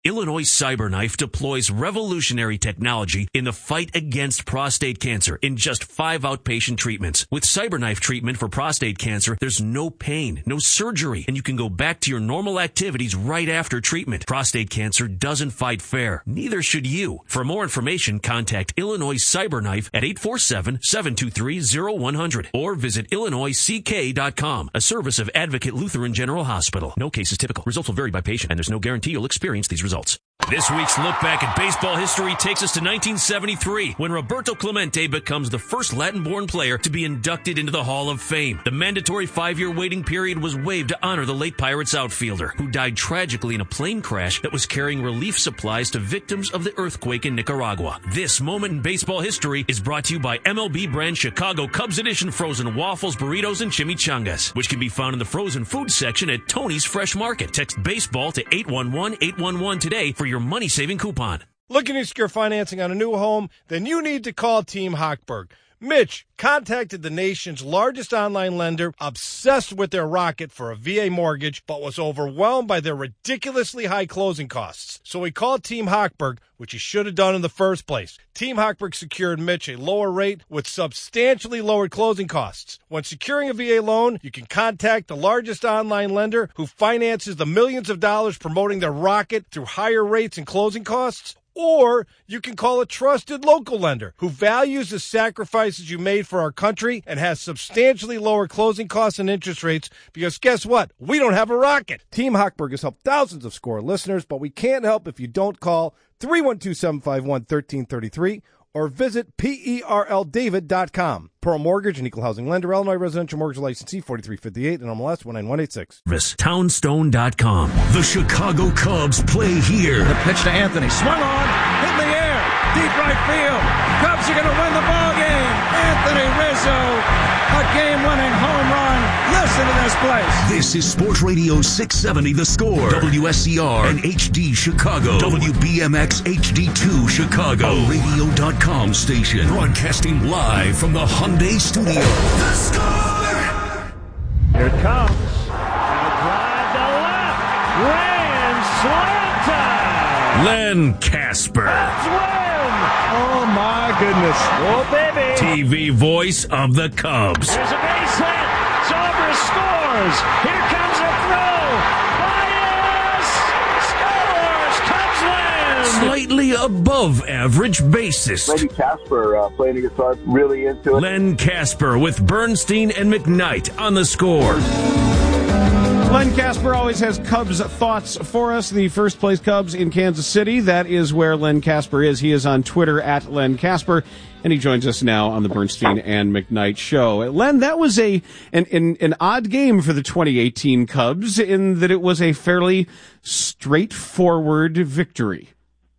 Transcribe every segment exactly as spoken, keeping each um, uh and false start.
Illinois CyberKnife deploys revolutionary technology in the fight against prostate cancer in just five outpatient treatments. With CyberKnife treatment for prostate cancer, there's no pain, no surgery, and you can go back to your normal activities right after treatment. Prostate cancer doesn't fight fair. Neither should you. For more information, contact Illinois CyberKnife at eight four seven, seven two three, zero one zero zero or visit illinois c k dot com, a service of Advocate Lutheran General Hospital. No case is typical. Results will vary by patient, and there's no guarantee you'll experience these results. This week's look back at baseball history takes us to nineteen seventy-three, when Roberto Clemente becomes the first Latin-born player to be inducted into the Hall of Fame. The mandatory five-year waiting period was waived to honor the late Pirates outfielder, who died tragically in a plane crash that was carrying relief supplies to victims of the earthquake in Nicaragua. This moment in baseball history is brought to you by M L B brand Chicago Cubs Edition frozen waffles, burritos, and chimichangas, which can be found in the frozen food section at Tony's Fresh Market. Text baseball to eight one one, eight one one today for your money-saving coupon. Looking to secure financing on a new home? Then you need to call Team Hochberg. Mitch contacted the nation's largest online lender, obsessed with their Rocket for a V A mortgage, but was overwhelmed by their ridiculously high closing costs. So he called Team Hochberg, which he should have done in the first place. Team Hochberg secured Mitch a lower rate with substantially lowered closing costs. When securing a V A loan, you can contact the largest online lender who finances the millions of dollars promoting their Rocket through higher rates and closing costs. Or you can call a trusted local lender who values the sacrifices you made for our country and has substantially lower closing costs and interest rates, because guess what? We don't have a Rocket. Team Hochberg has helped thousands of SCORE listeners, but we can't help if you don't call three one two, seven five one, one three three three or visit perl david dot com. Pearl Mortgage, an equal housing lender, Illinois residential mortgage licensee forty-three fifty-eight and M L S one nine one eight six. Townstone dot com. The Chicago Cubs play here. The pitch to Anthony. Swung on. In the air. Deep right field. Cubs are going to win the ball game. Anthony Rizzo. A game-winning home run. Listen to this place. This is Sports Radio six seventy The Score. W S C R and H D Chicago. W B M X H D two Chicago. A radio dot com station. Broadcasting live from the Hyundai Studio. The Score. Here it comes. And a drive to left. Grand slam time. Len Casper. Let's win. Oh, my goodness. Oh, baby. T V voice of the Cubs. There's a base hit. Zobrist scores. Here comes a throw. Bias scores. Cubs win. Slightly above average bassist. Maybe Casper uh, playing the guitar really into it. Len Casper with Bernstein and McKnight on The Score. Len Casper always has Cubs thoughts for us. The first place Cubs in Kansas City. That is where Len Casper is. He is on Twitter at Len Casper, and he joins us now on the Bernstein and McKnight show. Len, that was a an, an, an odd game for the twenty eighteen Cubs in that it was a fairly straightforward victory.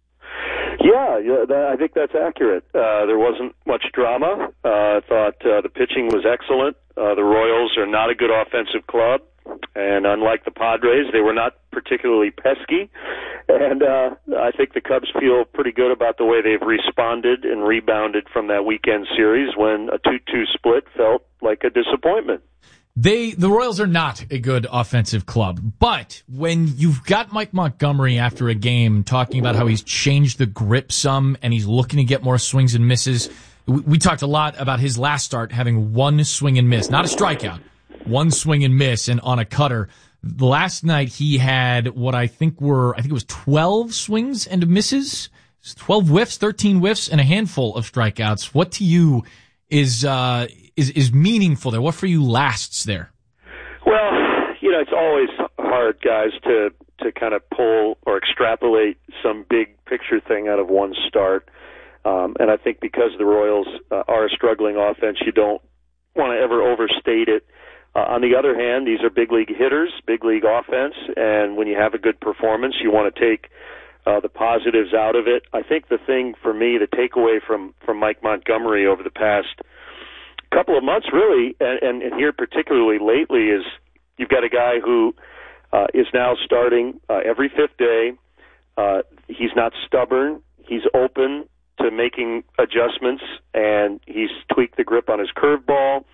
Yeah, yeah, I think that's accurate. Uh, there wasn't much drama. Uh, I thought uh, the pitching was excellent. Uh, the Royals are not a good offensive club, and unlike the Padres, they were not particularly pesky. And uh, I think the Cubs feel pretty good about the way they've responded and rebounded from that weekend series when a two two split felt like a disappointment. They, the Royals are not a good offensive club, but when you've got Mike Montgomery after a game talking about how he's changed the grip some and he's looking to get more swings and misses, we, we talked a lot about his last start having one swing and miss, not a strikeout, one swing and miss and on a cutter. Last night he had what I think were, I think it was twelve swings and misses, twelve whiffs, thirteen whiffs, and a handful of strikeouts. What to you is, uh, is, is meaningful there? What for you lasts there? Well, you know, it's always hard, guys, to, to kind of pull or extrapolate some big picture thing out of one start. Um, and I think because the Royals uh, are a struggling offense, you don't want to ever overstate it. Uh, on the other hand, these are big league hitters, big league offense, and when you have a good performance, you want to take uh, the positives out of it. I think the thing for me, the takeaway from, from Mike Montgomery over the past couple of months, really, and, and here particularly lately, is you've got a guy who uh, is now starting uh, every fifth day. Uh, he's not stubborn. He's open to making adjustments, and he's tweaked the grip on his curveball.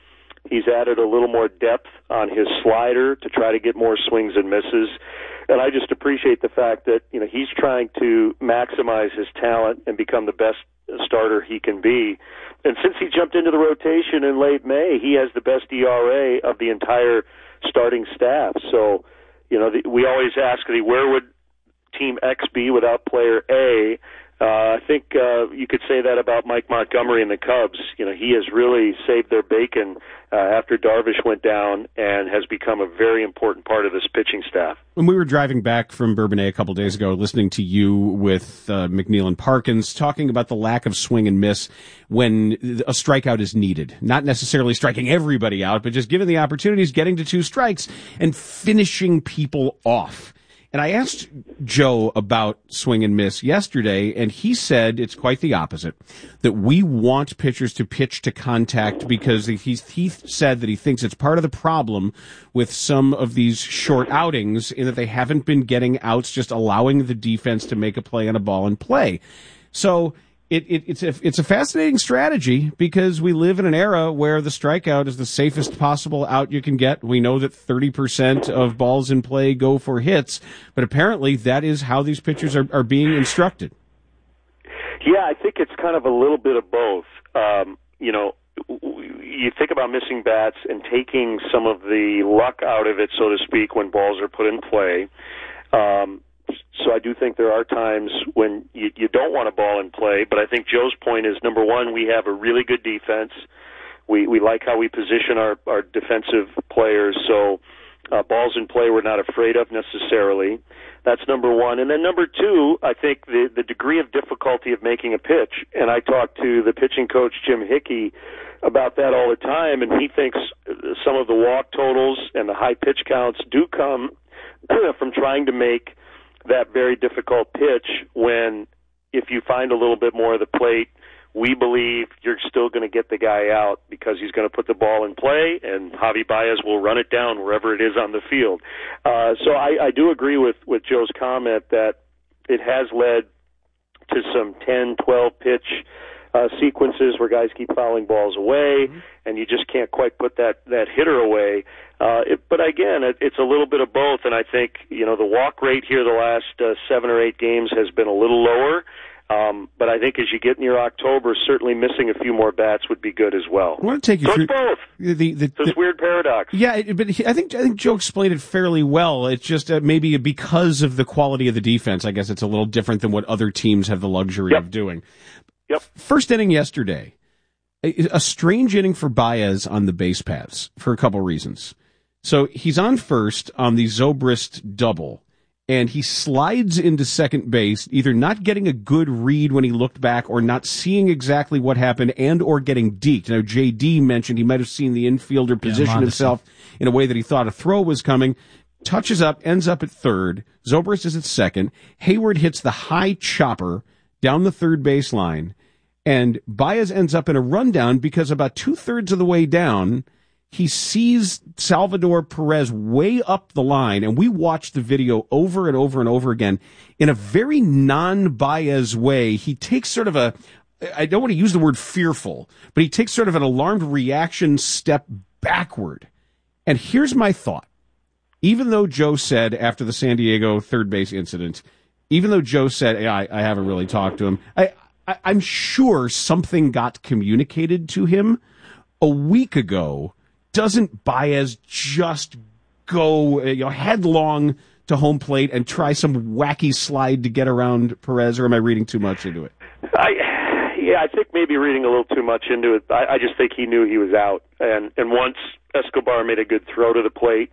He's added a little more depth on his slider to try to get more swings and misses. And I just appreciate the fact that, you know, he's trying to maximize his talent and become the best starter he can be. And since he jumped into the rotation in late May, he has the best E R A of the entire starting staff. So, you know, the, we always ask, where would Team X be without player A? Uh, I think uh, you could say that about Mike Montgomery and the Cubs. You know, he has really saved their bacon uh, after Darvish went down and has become a very important part of this pitching staff. When we were driving back from Bourbonnais a couple days ago, listening to you with uh, McNeil and Parkins talking about the lack of swing and miss when a strikeout is needed, not necessarily striking everybody out, but just given the opportunities, getting to two strikes and finishing people off. And I asked Joe about swing and miss yesterday, and he said it's quite the opposite, that we want pitchers to pitch to contact because he, he said that he thinks it's part of the problem with some of these short outings in that they haven't been getting outs, just allowing the defense to make a play on a ball and play. So It, it, it's, a, it's a fascinating strategy because we live in an era where the strikeout is the safest possible out you can get. We know that thirty percent of balls in play go for hits, but apparently that is how these pitchers are, are being instructed. Yeah, I think it's kind of a little bit of both. Um, you know, you think about missing bats and taking some of the luck out of it, so to speak, when balls are put in play. Um, So I do think there are times when you, you don't want a ball in play, but I think Joe's point is, number one, we have a really good defense. We we like how we position our, our defensive players, so uh, balls in play we're not afraid of necessarily. That's number one. And then number two, I think the, the degree of difficulty of making a pitch, and I talked to the pitching coach, Jim Hickey, about that all the time, and he thinks some of the walk totals and the high pitch counts do come from trying to make that very difficult pitch when, if you find a little bit more of the plate, we believe you're still going to get the guy out because he's going to put the ball in play, and Javi Baez will run it down wherever it is on the field. Uh, so I, I do agree with, with Joe's comment that it has led to some ten, twelve pitch uh, sequences where guys keep fouling balls away, mm-hmm. and you just can't quite put that, that hitter away. Uh, it, but again, it, it's a little bit of both, and I think, you know, the walk rate here the last uh, seven or eight games has been a little lower. Um, but I think as you get near October, certainly missing a few more bats would be good as well. I want to take you so through it's both. The, the, the, this weird paradox. Yeah, but I think I think Joe explained it fairly well. It's just uh, maybe because of the quality of the defense. I guess it's a little different than what other teams have the luxury yep. of doing. Yep. First inning yesterday, a, a strange inning for Baez on the base paths for a couple reasons. So he's on first on the Zobrist double, and he slides into second base, either not getting a good read when he looked back or not seeing exactly what happened and or getting deked. Now, J D mentioned he might have seen the infielder position yeah, himself in a way that he thought a throw was coming. Touches up, ends up at third. Zobrist is at second. Hayward hits the high chopper down the third baseline, and Baez ends up in a rundown because about two-thirds of the way down, he sees Salvador Perez way up the line, and we watched the video over and over and over again. In a very non-Baez way, he takes sort of a, I don't want to use the word fearful, but he takes sort of an alarmed reaction step backward. And here's my thought. Even though Joe said after the San Diego third base incident, even though Joe said, hey, I, I haven't really talked to him, I, I, I'm sure something got communicated to him a week ago. Doesn't Baez just go you know, headlong to home plate and try some wacky slide to get around Perez, or am I reading too much into it? I, yeah, I think maybe reading a little too much into it. I, I just think he knew he was out, and and once Escobar made a good throw to the plate,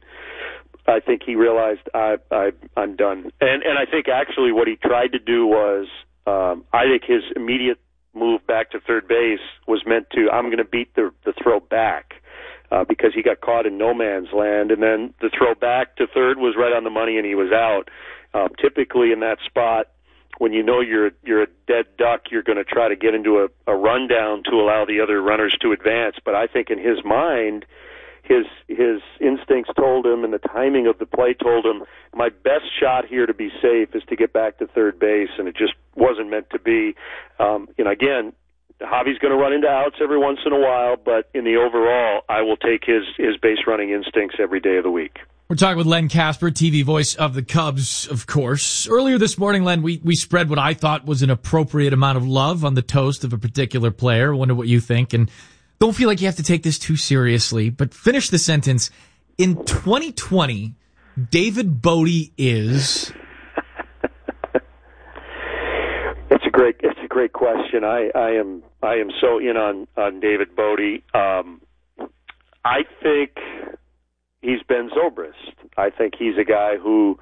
I think he realized I, I I'm done. And and I think actually what he tried to do was, um, I think his immediate move back to third base was meant to, I'm going to beat the the throw back. Uh, because he got caught in no man's land, and then the throw back to third was right on the money, and he was out. Uh, typically in that spot, when you know you're you're a dead duck, you're going to try to get into a, a rundown to allow the other runners to advance. But I think in his mind, his his instincts told him, and the timing of the play told him, my best shot here to be safe is to get back to third base, and it just wasn't meant to be. Um, you know, again, Javi's going to run into outs every once in a while, but in the overall, I will take his, his base running instincts every day of the week. We're talking with Len Kasper, T V voice of the Cubs, of course. Earlier this morning, Len, we, we spread what I thought was an appropriate amount of love on the toast of a particular player. I wonder what you think. And don't feel like you have to take this too seriously, but finish the sentence. In twenty twenty, David Bote is... It's a great, it's a great question. I, I am, I am so in on, on David Bote. Um, I think he's Ben Zobrist. I think he's a guy who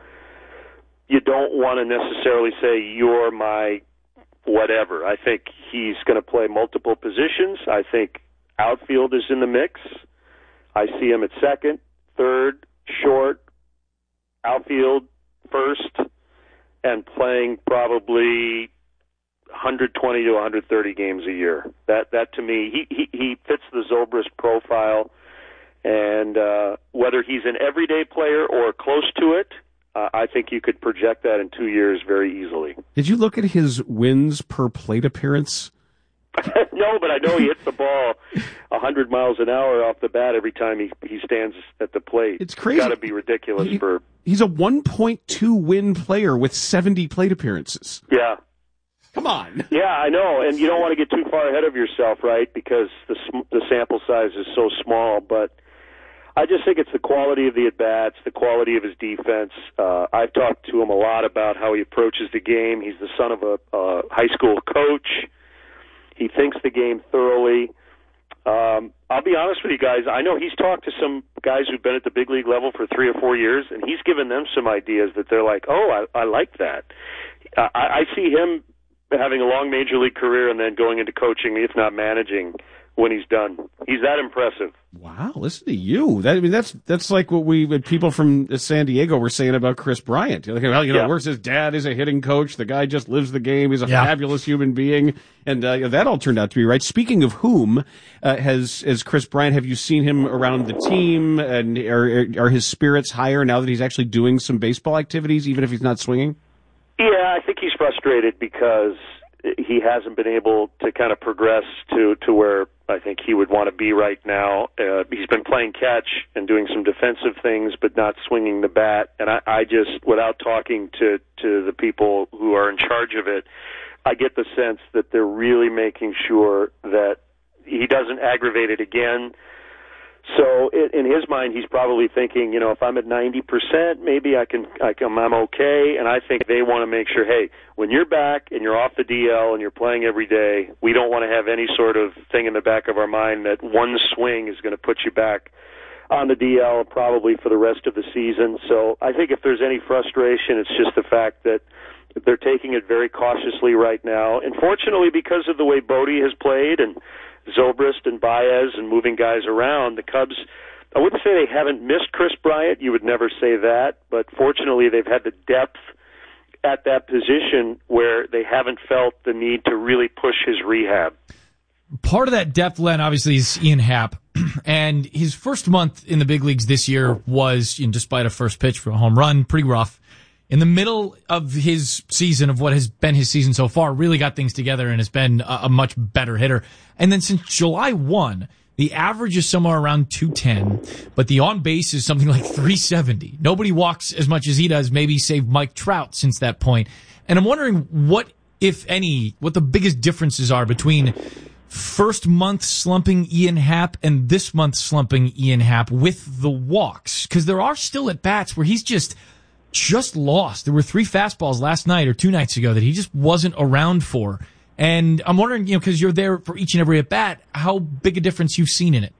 you don't want to necessarily say you're my whatever. I think he's going to play multiple positions. I think outfield is in the mix. I see him at second, third, short, outfield, first, and playing probably one hundred twenty to one hundred thirty games a year. That that to me, he he, he fits the Zobrist profile. And uh, whether he's an everyday player or close to it, uh, I think you could project that in two years very easily. Did you look at his wins per plate appearance? No, but I know he hits the ball one hundred miles an hour off the bat every time he he stands at the plate. It's crazy. It's got to be ridiculous. He, for He's a one point two win player with seventy plate appearances. Yeah. Come on. Yeah, I know, and you don't want to get too far ahead of yourself, right, because the the sample size is so small, but I just think it's the quality of the at-bats, the quality of his defense. Uh, I've talked to him a lot about how he approaches the game. He's the son of a uh, high school coach. He thinks the game thoroughly. Um, I'll be honest with you guys. I know he's talked to some guys who've been at the big league level for three or four years, and he's given them some ideas that they're like, oh, I, I like that. Uh, I, I see him having a long major league career and then going into coaching, if not managing, when he's done. He's that impressive. Wow, listen to you. That, I mean, that's that's like what we people from San Diego were saying about Chris Bryant. Like, well, you know, Yeah. where's his dad? Is a hitting coach. The guy just lives the game. He's a Yeah. fabulous human being, and uh, that all turned out to be right. Speaking of whom, uh, has has Chris Bryant? Have you seen him around the team? And are are his spirits higher now that he's actually doing some baseball activities, even if he's not swinging? Yeah, I think he's frustrated because he hasn't been able to kind of progress to, to where I think he would want to be right now. Uh, he's been playing catch and doing some defensive things, but not swinging the bat. And I, I just, without talking to, to the people who are in charge of it, I get the sense that they're really making sure that he doesn't aggravate it again. So it, in his mind, he's probably thinking, you know, if I'm at ninety percent, maybe I can, I can, I'm okay. And I think they want to make sure, hey, when you're back and you're off the D L and you're playing every day, we don't want to have any sort of thing in the back of our mind that one swing is going to put you back on the D L probably for the rest of the season. So I think if there's any frustration, it's just the fact that they're taking it very cautiously right now. And fortunately, because of the way Bote has played and Zobrist and Baez and moving guys around, the Cubs, I wouldn't say they haven't missed Chris Bryant. You would never say that. But fortunately, they've had the depth at that position where they haven't felt the need to really push his rehab. Part of that depth, Len, obviously, is Ian Happ. And his first month in the big leagues this year was, you know, despite a first pitch for a home run, pretty rough. In the middle of his season, of what has been his season so far, really got things together and has been a, a much better hitter. And then since July first, the average is somewhere around two ten, but the on-base is something like three seventy. Nobody walks as much as he does, maybe save Mike Trout since that point. And I'm wondering what, if any, what the biggest differences are between first month slumping Ian Happ and this month slumping Ian Happ with the walks. Because there are still at-bats where he's just... just lost. There were three fastballs last night or two nights ago that he just wasn't around for. And I'm wondering, you know, because you're there for each and every at-bat, how big a difference you've seen in it.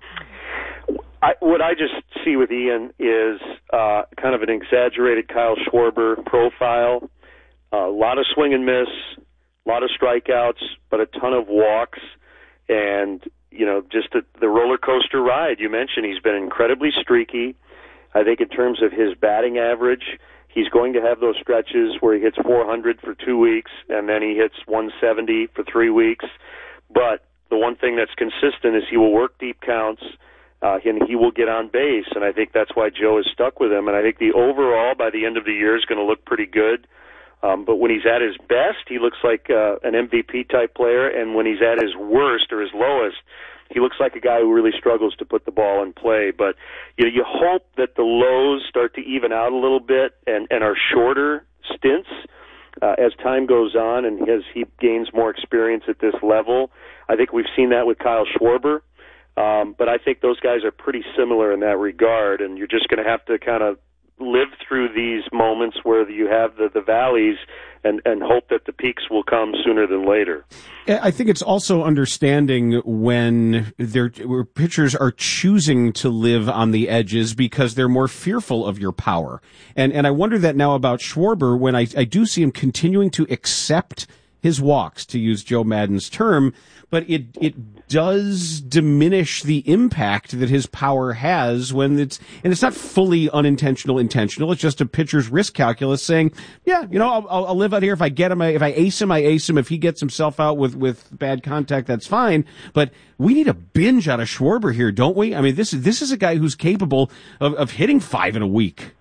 I, what I just see with Ian is uh, kind of an exaggerated Kyle Schwarber profile. Uh, a lot of swing and miss, a lot of strikeouts, but a ton of walks. And, you know, just the, the roller coaster ride. You mentioned he's been incredibly streaky. I think in terms of his batting average, he's going to have those stretches where he hits four hundred for two weeks and then he hits one seventy for three weeks. But the one thing that's consistent is he will work deep counts uh, and he will get on base. And I think that's why Joe is stuck with him. And I think the overall, by the end of the year, is going to look pretty good. Um, but when he's at his best, he looks like uh, an M V P type player, and when he's at his worst or his lowest, he looks like a guy who really struggles to put the ball in play. But you know, you hope that the lows start to even out a little bit and, and are shorter stints uh, as time goes on and as he gains more experience at this level. I think we've seen that with Kyle Schwarber, um, but I think those guys are pretty similar in that regard, and you're just going to have to kind of live through these moments where you have the, the valleys and, and hope that the peaks will come sooner than later. I think it's also understanding when they're, where pitchers are choosing to live on the edges because they're more fearful of your power. And, and I wonder that now about Schwarber when I, I do see him continuing to accept his walks, to use Joe Maddon's term, but it it does diminish the impact that his power has when it's, and it's not fully unintentional, intentional. It's just a pitcher's risk calculus saying, yeah, you know, I'll, I'll live out here. If I get him, I, if I ace him, I ace him. If he gets himself out with, with bad contact, that's fine. But we need a binge out of Schwarber here, don't we? I mean, this is, this is a guy who's capable of, of hitting five in a week.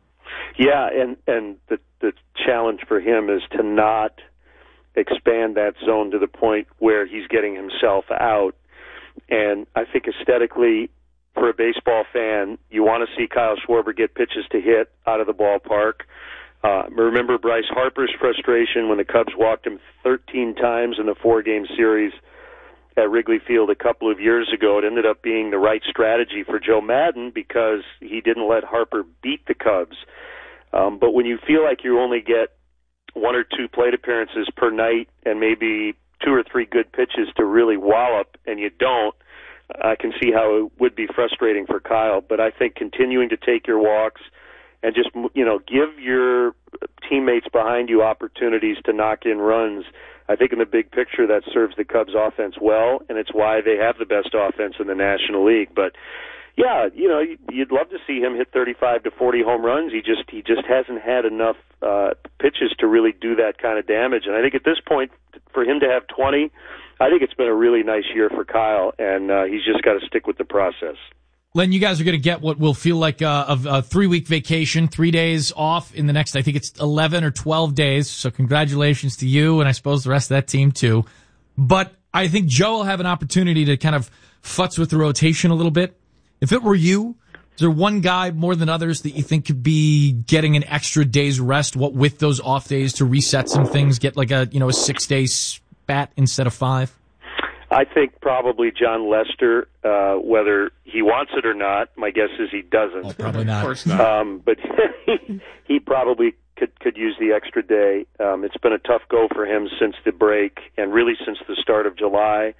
Yeah, and, and the, the challenge for him is to not expand that zone to the point where he's getting himself out. And I think aesthetically, for a baseball fan, you want to see Kyle Schwarber get pitches to hit out of the ballpark. Uh, remember Bryce Harper's frustration when the Cubs walked him thirteen times in the four-game series at Wrigley Field a couple of years ago. It ended up being the right strategy for Joe Maddon because he didn't let Harper beat the Cubs. Um, but when you feel like you only get one or two plate appearances per night and maybe two or three good pitches to really wallop, and you don't, I can see how it would be frustrating for Kyle. But I think continuing to take your walks and just, you know, give your teammates behind you opportunities to knock in runs, I think in the big picture that serves the Cubs offense well, and it's why they have the best offense in the National League. But yeah, you know, you'd love to see him hit thirty-five to forty home runs. He just he just hasn't had enough uh, pitches to really do that kind of damage. And I think at this point, for him to have twenty, I think it's been a really nice year for Kyle, and uh, he's just got to stick with the process. Len, you guys are going to get what will feel like a, a, a three-week vacation, three days off in the next, I think it's eleven or twelve days. So congratulations to you, and I suppose the rest of that team too. But I think Joe will have an opportunity to kind of futz with the rotation a little bit. If it were you, is there one guy more than others that you think could be getting an extra day's rest, what with those off days to reset some things, get like a, you know, a six-day spat instead of five? I think probably John Lester, uh, whether he wants it or not. My guess is he doesn't. Oh, probably not. Of course not. Um, but he, he probably could, could use the extra day. Um, it's been a tough go for him since the break and really since the start of July.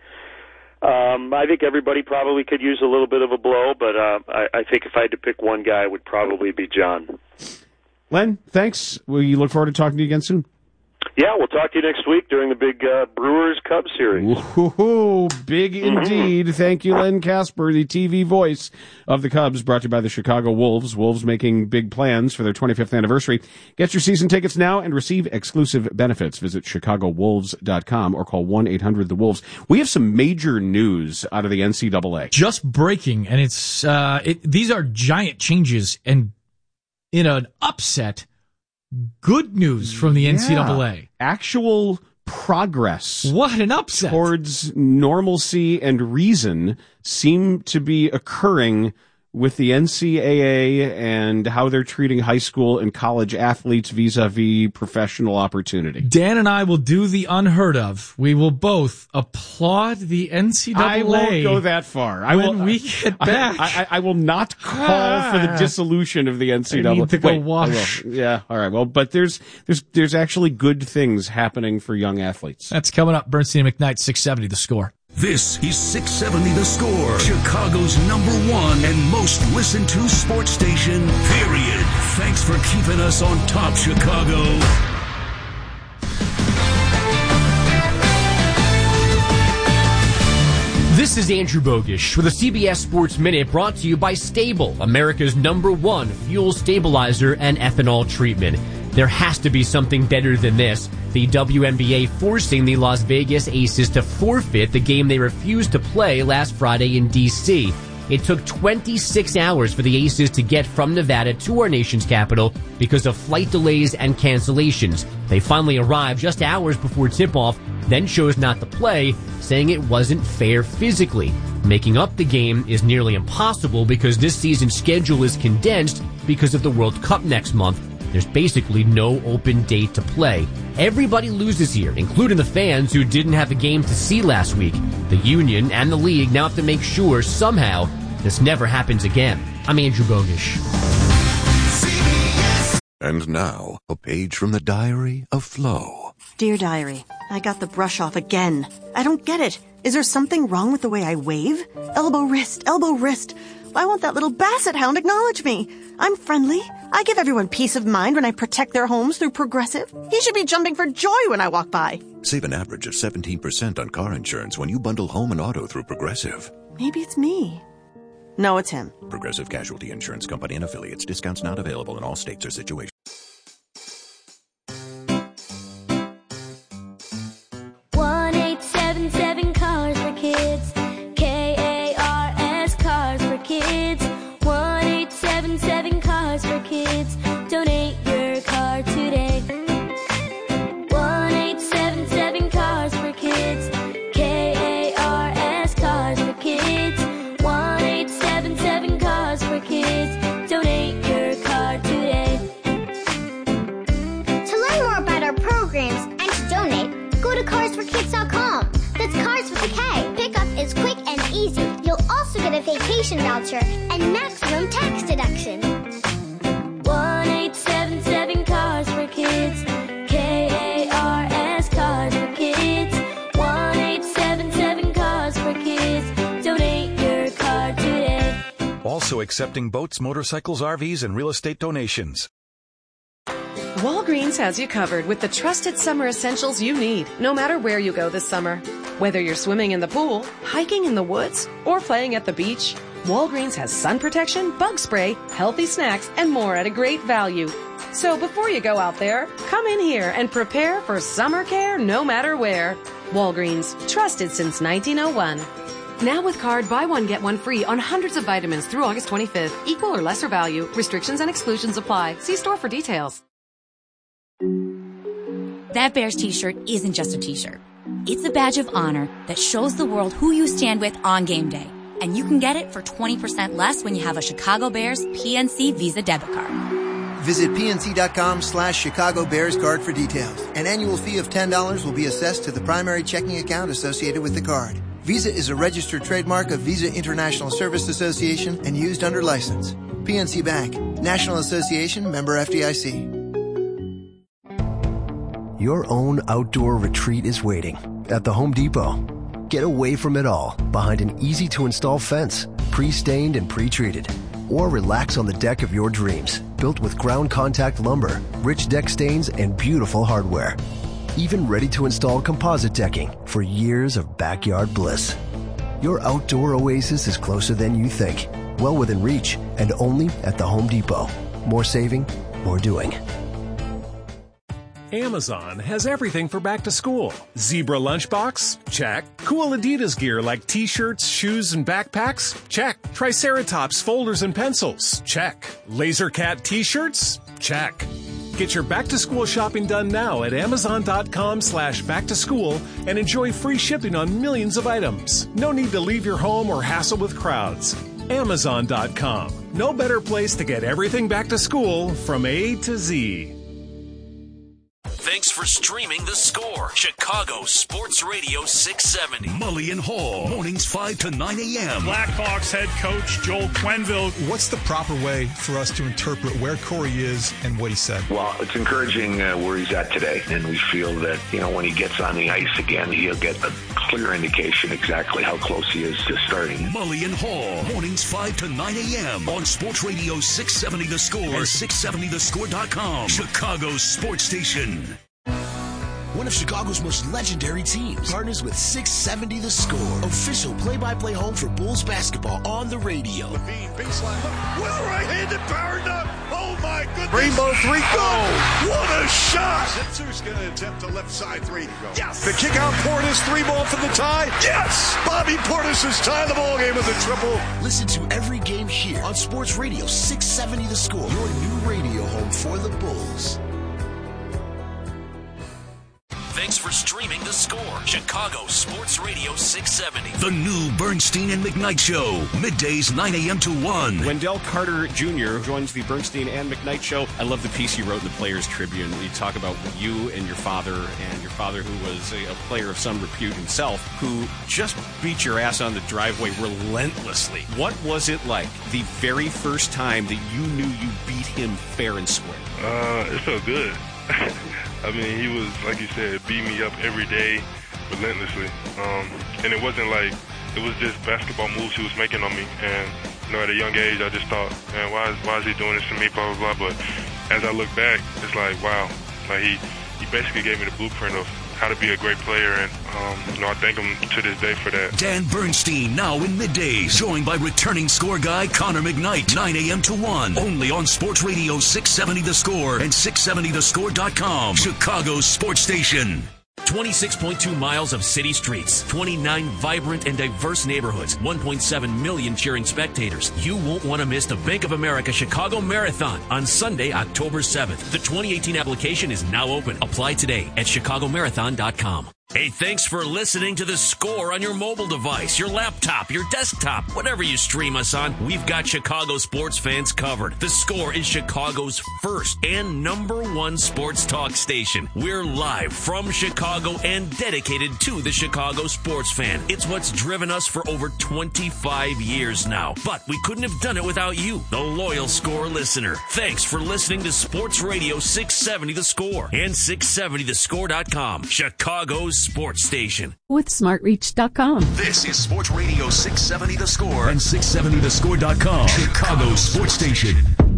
Um, I think everybody probably could use a little bit of a blow, but uh, I, I think if I had to pick one guy, it would probably be John. Len, thanks. We look forward to talking to you again soon. Yeah, we'll talk to you next week during the big uh, Brewers-Cubs series. Ooh, big indeed. Mm-hmm. Thank you, Len Kasper, the T V voice of the Cubs, brought to you by the Chicago Wolves. Wolves making big plans for their twenty-fifth anniversary. Get your season tickets now and receive exclusive benefits. Visit chicago wolves dot com or call one eight hundred the wolves. We have some major news out of the N C double A. Just breaking, and it's uh, it, these are giant changes, and in an upset, good news from the N C double A. Yeah. Actual progress. What an upset. Towards normalcy and reason seem to be occurring with the N C double A and how they're treating high school and college athletes vis-a-vis professional opportunity. Dan and I will do the unheard of. We will both applaud the N C double A. I won't go that far. I when will, we get back. I, I, I will not call for the dissolution of the N C double A. I need to go Wait, wash. Yeah, all right. Well, but there's there's there's actually good things happening for young athletes. That's coming up. Bernstein and McKnight, six seventy The Score. This is six seventy The Score, Chicago's number one and most listened to sports station, period. Thanks for keeping us on top, Chicago. This is Andrew Bogish with a C B S Sports Minute brought to you by Stable, America's number one fuel stabilizer and ethanol treatment. There has to be something better than this. The W N B A forcing the Las Vegas Aces to forfeit the game they refused to play last Friday in D C It took twenty-six hours for the Aces to get from Nevada to our nation's capital because of flight delays and cancellations. They finally arrived just hours before tip-off, then chose not to play, saying it wasn't fair physically. Making up the game is nearly impossible because this season's schedule is condensed because of the World Cup next month. There's basically no open date to play. Everybody loses here, including the fans who didn't have a game to see last week. The union and the league now have to make sure somehow this never happens again. I'm Andrew Bogish. And now, a page from the diary of Flo. Dear Diary, I got the brush off again. I don't get it. Is there something wrong with the way I wave? Elbow, wrist, elbow, wrist. Why won't that little basset hound acknowledge me? I'm friendly. I give everyone peace of mind when I protect their homes through Progressive. He should be jumping for joy when I walk by. Save an average of seventeen percent on car insurance when you bundle home and auto through Progressive. Maybe it's me. No, it's him. Progressive Casualty Insurance Company and Affiliates. Discounts not available in all states or situations. one eight seven seven Cars for Kids. K A R S Cars for Kids. one eight seven seven Cars for Kids. Donate your car today. one eight seven seven Cars for Kids. K A R S Cars for Kids. one eight seven seven Cars for Kids. Donate your car today. To learn more about our programs and to donate, go to cars for kids dot com. That's Cars with a K. Pickup is quick and easy. You'll also get a vacation voucher and maximum tax deduction. one eight seven seven Cars for Kids. K A R S Cars for Kids. one eight seven seven Cars for Kids. Donate your car today. Also accepting boats, motorcycles, R Vs, and real estate donations. Walgreens has you covered with the trusted summer essentials you need, no matter where you go this summer. Whether you're swimming in the pool, hiking in the woods, or playing at the beach, Walgreens has sun protection, bug spray, healthy snacks, and more at a great value. So before you go out there, come in here and prepare for summer care no matter where. Walgreens, trusted since nineteen oh one. Now with card, buy one, get one free on hundreds of vitamins through August twenty-fifth. Equal or lesser value. Restrictions and exclusions apply. See store for details. That Bears t-shirt isn't just a t-shirt. It's a badge of honor that shows the world who you stand with on game day. And you can get it for twenty percent less when you have a Chicago Bears P N C Visa debit card. Visit pnc.com slash Chicago Bears card for details. An annual fee of ten dollars will be assessed to the primary checking account associated with the card. Visa is a registered trademark of Visa International Service Association and used under license. P N C Bank, National Association, member F D I C. Your own outdoor retreat is waiting at the Home Depot. Get away from it all behind an easy-to-install fence, pre-stained and pre-treated. Or relax on the deck of your dreams, built with ground contact lumber, rich deck stains, and beautiful hardware. Even ready-to-install composite decking for years of backyard bliss. Your outdoor oasis is closer than you think, well within reach, and only at the Home Depot. More saving, more doing. Amazon has everything for back to school. Zebra lunchbox? Check. Cool Adidas gear like t-shirts, shoes, and backpacks? Check. Triceratops folders and pencils? Check. Laser Cat t-shirts? Check. Get your back to school shopping done now at amazon.com slash back to school and enjoy free shipping on millions of items. No need to leave your home or hassle with crowds. amazon dot com. No better place to get everything back to school from A to Z. Thanks for streaming The Score. Chicago Sports Radio six seventy. Mully and Hall. Mornings five to nine a.m. Blackhawks head coach Joel Quenneville. What's the proper way for us to interpret where Corey is and what he said? Well, it's encouraging uh, where he's at today. And we feel that, you know, when he gets on the ice again, he'll get a clear indication exactly how close he is to starting. Mully and Hall. Mornings five to nine a.m. on Sports Radio six seventy The Score. six seventy the score dot com. Chicago's sports station. One of Chicago's most legendary teams partners with six seventy The Score, official play-by-play home for Bulls basketball on the radio. Levine, baseline, with a right-handed power dunk. Oh, my goodness. Rainbow three, go. What a shot. Zitzer's going to attempt a left side three. Yes. The kick out, Portis, three ball for the tie. Yes. Bobby Portis has tied the ball game with a triple. Listen to every game here on Sports Radio six seventy The Score, your new radio home for the Bulls. Thanks for streaming The Score, Chicago Sports Radio six seventy. The new Bernstein and McKnight Show, middays nine a.m. to one. Wendell Carter Junior joins the Bernstein and McKnight Show. I love the piece you wrote in the Players Tribune. You talk about you and your father, and your father, who was a, a player of some repute himself, who just beat your ass on the driveway relentlessly. What was it like the very first time that you knew you beat him fair and square? Uh, it felt good. I mean, he was, like you said, beat me up every day relentlessly. Um, and it wasn't like, it was just basketball moves he was making on me. And, you know, at a young age, I just thought, man, why is, why is he doing this to me, blah, blah, blah. But as I look back, it's like, wow. Like, he, he basically gave me the blueprint of how to be a great player. And, um, you know, I thank him to this day for that. Dan Bernstein, now in middays, joined by returning score guy Connor McKnight, nine a.m. to one, only on Sports Radio six seventy The Score and six seventy the score dot com, Chicago's sports station. twenty-six point two miles of city streets, twenty-nine vibrant and diverse neighborhoods, one point seven million cheering spectators. You won't want to miss the Bank of America Chicago Marathon on Sunday, October seventh. The twenty eighteen application is now open. Apply today at chicago marathon dot com. Hey, thanks for listening to The Score on your mobile device, your laptop, your desktop, whatever you stream us on. We've got Chicago sports fans covered. The Score is Chicago's first and number one sports talk station. We're live from Chicago and dedicated to the Chicago sports fan. It's what's driven us for over twenty-five years now. But we couldn't have done it without you, the loyal Score listener. Thanks for listening to Sports Radio six seventy The Score and six seventy the score dot com, Chicago's sports station. With smart reach dot com. This is Sports Radio six seventy The Score and six seventy the score dot com, Chicago's sports station.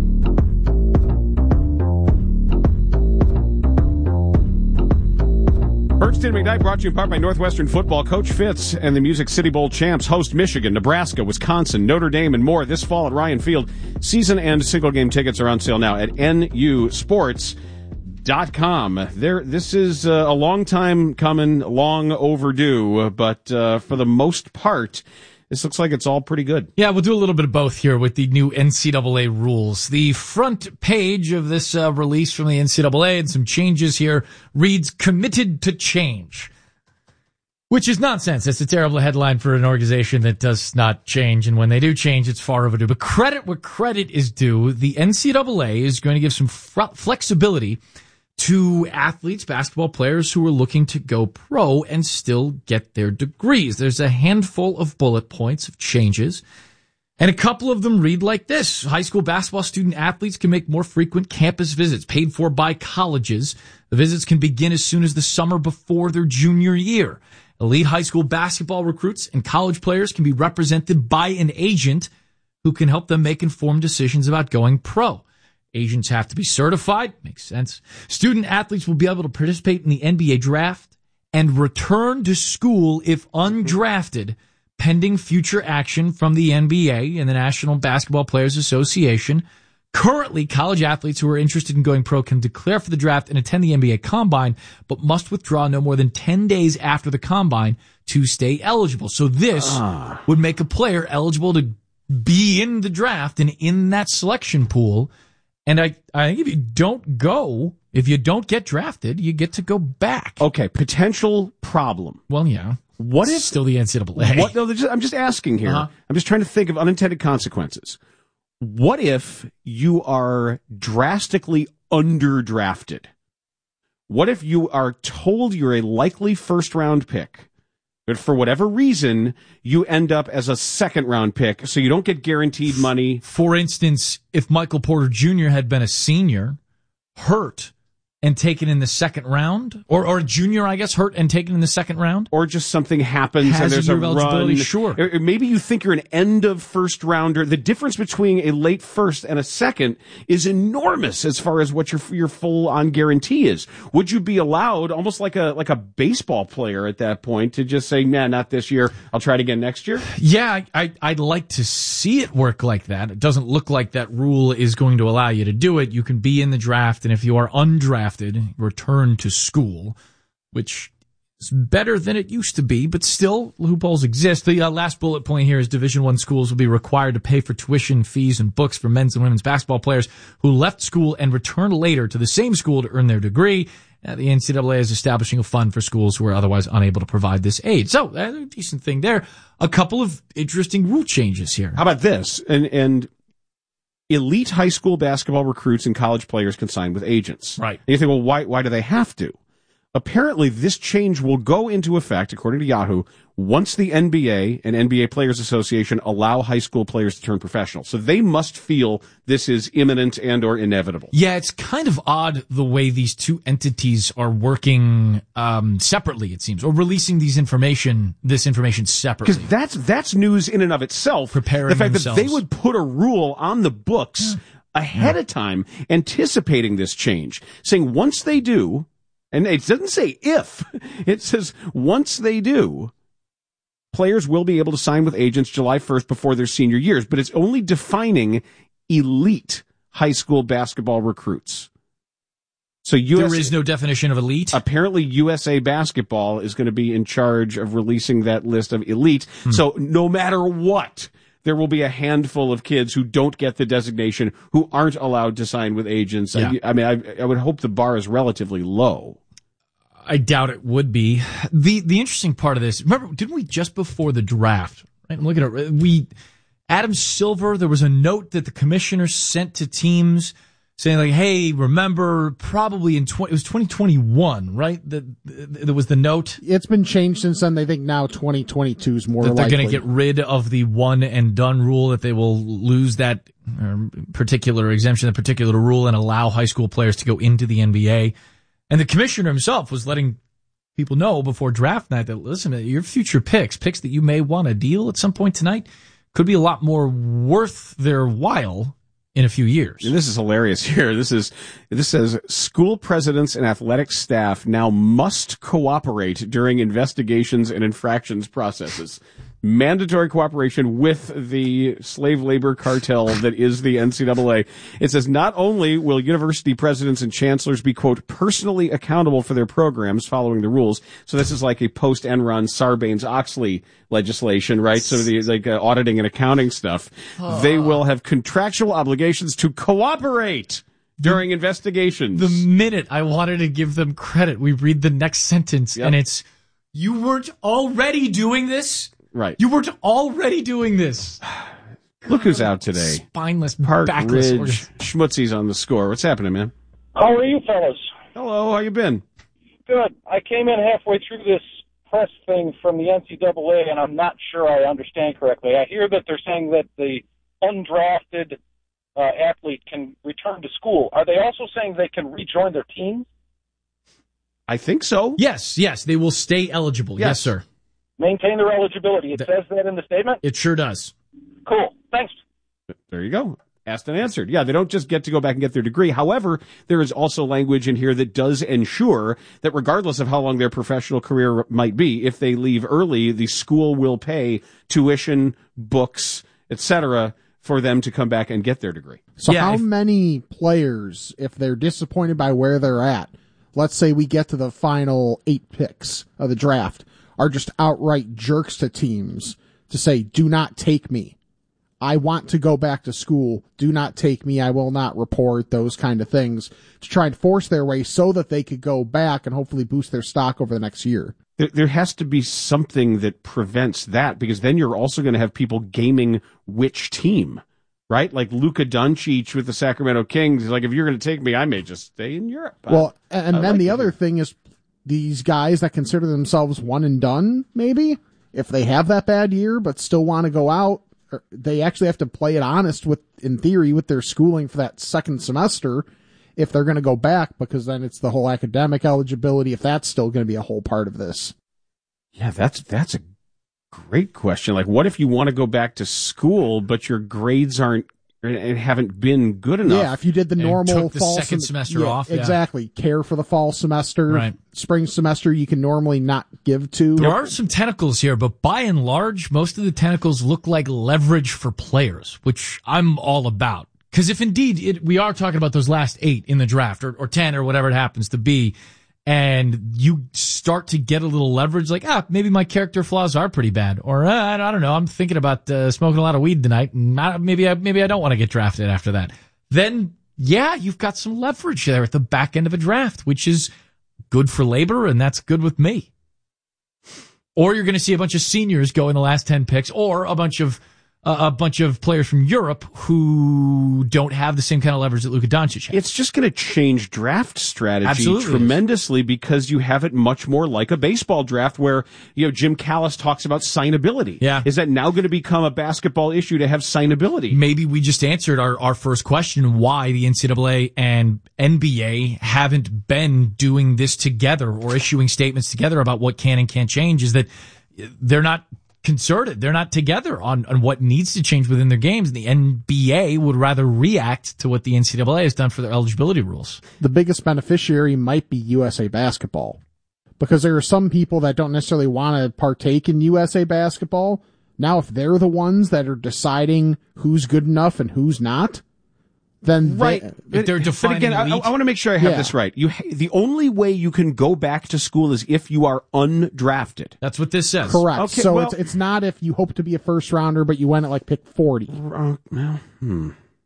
Bernstein McKnight brought to you in part by Northwestern Football. Coach Fitz and the Music City Bowl champs host Michigan, Nebraska, Wisconsin, Notre Dame, and more this fall at Ryan Field. Season and single game tickets are on sale now at N U sports dot com. There, this is uh, a long time coming, long overdue, but uh, for the most part, this looks like it's all pretty good. Yeah, we'll do a little bit of both here with the new N C double A rules. The front page of this uh, release from the N C double A and some changes here reads, committed to change, which is nonsense. It's a terrible headline for an organization that does not change, and when they do change, it's far overdue. But credit where credit is due. The N C double A is going to give some fr- flexibility to athletes, basketball players who are looking to go pro and still get their degrees. There's a handful of bullet points of changes, and a couple of them read like this. High school basketball student athletes can make more frequent campus visits paid for by colleges. The visits can begin as soon as the summer before their junior year. Elite high school basketball recruits and college players can be represented by an agent who can help them make informed decisions about going pro. Agents have to be certified. Makes sense. Student athletes will be able to participate in the N B A draft and return to school if undrafted, pending future action from the N B A and the National Basketball Players Association. Currently, college athletes who are interested in going pro can declare for the draft and attend the N B A Combine, but must withdraw no more than ten days after the Combine to stay eligible. So this ah. would make a player eligible to be in the draft and in that selection pool. And I, I think if you don't go, if you don't get drafted, you get to go back. Okay, potential problem. Well, yeah. What if still the N C double A? What, no, I'm just asking here. Uh-huh. I'm just trying to think of unintended consequences. What if you are drastically underdrafted? What if you are told you're a likely first round pick, but for whatever reason, you end up as a second round pick, so you don't get guaranteed money? For instance, if Michael Porter Junior had been a senior, hurt, and taken in the second round, or or a junior, I guess, hurt and taken in the second round, or just something happens Has and there's a a, year of run. eligibility, sure. Or maybe you think you're an end of first rounder. The difference between a late first and a second is enormous as far as what your your full on guarantee is. Would you be allowed, almost like a like a baseball player at that point, to just say, "Nah, not this year. I'll try it again next year"? Yeah, I, I, I'd like to see it work like that. It doesn't look like that rule is going to allow you to do it. You can be in the draft, and if you are undrafted, return to school, which is better than it used to be, but still loopholes exist. The uh, last bullet point here is Division One schools will be required to pay for tuition, fees, and books for men's and women's basketball players who left school and return later to the same school to earn their degree. Uh, the N C double A is establishing a fund for schools who are otherwise unable to provide this aid. So, uh, a decent thing there. A couple of interesting rule changes here. How about this? And and elite high school basketball recruits and college players can sign with agents. Right. And you think, well, why why do they have to? Apparently, this change will go into effect, according to Yahoo, once the N B A and N B A Players Association allow high school players to turn professional. So they must feel this is imminent and or inevitable. Yeah, it's kind of odd the way these two entities are working um, separately, it seems, or releasing these information, this information separately. Because that's that's news in and of itself. Preparing the fact themselves. that they would put a rule on the books yeah. ahead yeah. of time, anticipating this change, saying once they do. And it doesn't say if. It says once they do, players will be able to sign with agents July first before their senior years. But it's only defining elite high school basketball recruits. So U S A, there is no definition of elite? Apparently U S A Basketball is going to be in charge of releasing that list of elite. Hmm. So no matter what, there will be a handful of kids who don't get the designation, who aren't allowed to sign with agents. Yeah. I, I mean, I, I would hope the bar is relatively low. I doubt it would be. The the interesting part of this, remember, didn't we just before the draft, right? I'm looking at it, we, Adam Silver, there was a note that the commissioner sent to teams saying like, hey, remember, probably in twenty, it was twenty twenty-one, right? That there was the note. It's been changed since then. They think now twenty twenty-two is more that they're likely. going to get rid of the one and done rule, that they will lose that uh, particular exemption, the particular rule, and allow high school players to go into the N B A. And the commissioner himself was letting people know before draft night that, listen, your future picks, picks that you may want to deal at some point tonight, could be a lot more worth their while in a few years. And this is hilarious here. This is, this says school presidents and athletic staff now must cooperate during investigations and infractions processes. Mandatory cooperation with the slave labor cartel that is the N C double A. It says not only will university presidents and chancellors be, quote, personally accountable for their programs following the rules. So this is like a post-Enron Sarbanes-Oxley legislation, right? So the like uh, auditing and accounting stuff. Oh. They will have contractual obligations to cooperate during the, investigations. The minute I wanted to give them credit, we read the next sentence, yep. and it's, you weren't already doing this? Right. You weren't already doing this. Look who's out today. Spineless, Park backless. Ridge Schmutzy's on the score. What's happening, man? How are you fellas? Hello, how you been? Good. I came in halfway through this press thing from the N C double A, and I'm not sure I understand correctly. I hear that they're saying that the undrafted uh, athlete can return to school. Are they also saying they can rejoin their team? I think so. Yes, yes. They will stay eligible. Yes, yes sir. Maintain their eligibility. It the, says that in the statement? It sure does. Cool. Thanks. There you go. Asked and answered. Yeah, they don't just get to go back and get their degree. However, there is also language in here that does ensure that regardless of how long their professional career might be, if they leave early, the school will pay tuition, books, et cetera, for them to come back and get their degree. So yeah, how if, many players, if they're disappointed by where they're at, let's say we get to the final eight picks of the draft, are just outright jerks to teams to say, do not take me. I want to go back to school. Do not take me. I will not report, those kind of things, to try and force their way so that they could go back and hopefully boost their stock over the next year. There, there has to be something that prevents that, because then you're also going to have people gaming which team, right? Like Luka Doncic with the Sacramento Kings. Like, if you're going to take me, I may just stay in Europe. Well, and I then like the it. other thing is these guys that consider themselves one and done, maybe, if they have that bad year but still want to go out, they actually have to play it honest with, in theory, with their schooling for that second semester. if they're going to go back, because then it's the whole academic eligibility, if that's still going to be a whole part of this. Yeah, that's that's a great question. Like, what if you want to go back to school, but your grades aren't and haven't been good enough? Yeah, if you did the And normal took the fall second sem- semester yeah, off, yeah. exactly. Care for the fall semester, Right. spring semester, you can normally not give to. There are some tentacles here, but by and large, most of the tentacles look like leverage for players, which I'm all about. Because if indeed it, we are talking about those last eight in the draft, or, or ten, or whatever it happens to be, and you start to get a little leverage, like, ah, maybe my character flaws are pretty bad, or uh, I don't know, I'm thinking about uh, smoking a lot of weed tonight, and I, maybe I, maybe I don't want to get drafted after that. Then, yeah, you've got some leverage there at the back end of a draft, which is good for labor, and that's good with me. Or you're going to see a bunch of seniors go in the last ten picks, or a bunch of uh, a bunch of players from Europe who don't have the same kind of leverage that Luka Doncic has. It's just going to change draft strategy Absolutely. tremendously, because you have it much more like a baseball draft where, you know, Jim Callis talks about signability. Yeah. Is that now going to become a basketball issue to have signability? Maybe we just answered our, our first question, why the N C double A and N B A haven't been doing this together or issuing statements together about what can and can't change, is that they're not concerted. They're not together on, on what needs to change within their games. And the N B A would rather react to what the N C double A has done for their eligibility rules. The biggest beneficiary might be U S A Basketball, because there are some people that don't necessarily want to partake in U S A Basketball. Now, if they're the ones that are deciding who's good enough and who's not, then Right. they, If they're defining But again, I, elite- I want to make sure I have Yeah. this right. You, ha- the only way you can go back to school is if you are undrafted. That's what this says. correct. Okay, so well- it's it's not if you hope to be a first rounder, but you went at like pick forty. Uh, well, hmm.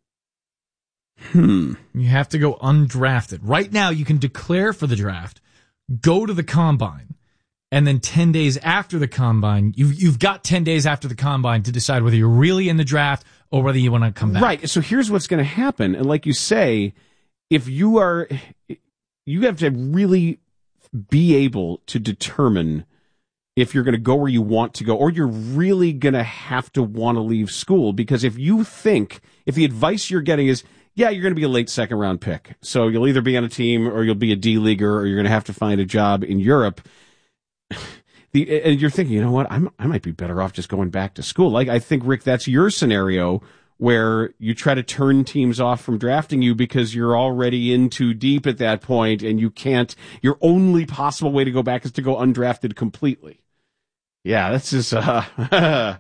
Hmm. You have to go undrafted. Right now, you can declare for the draft, go to the combine, and then ten days after the combine, you've, you've got ten days after the combine to decide whether you're really in the draft or whether you want to come back. Right. So here's what's going to happen. And like you say, if you are, you have to really be able to determine if you're going to go where you want to go, or you're really going to have to want to leave school. Because if you think, if the advice you're getting is, yeah, you're going to be a late second round pick, so you'll either be on a team or you'll be a D-leaguer, or you're going to have to find a job in Europe. The, and you're thinking, you know what, I'm, I might be better off just going back to school. Like, I think, Rick, that's your scenario where you try to turn teams off from drafting you because you're already in too deep at that point, and you can't, your only possible way to go back is to go undrafted completely. Yeah, that's just, uh,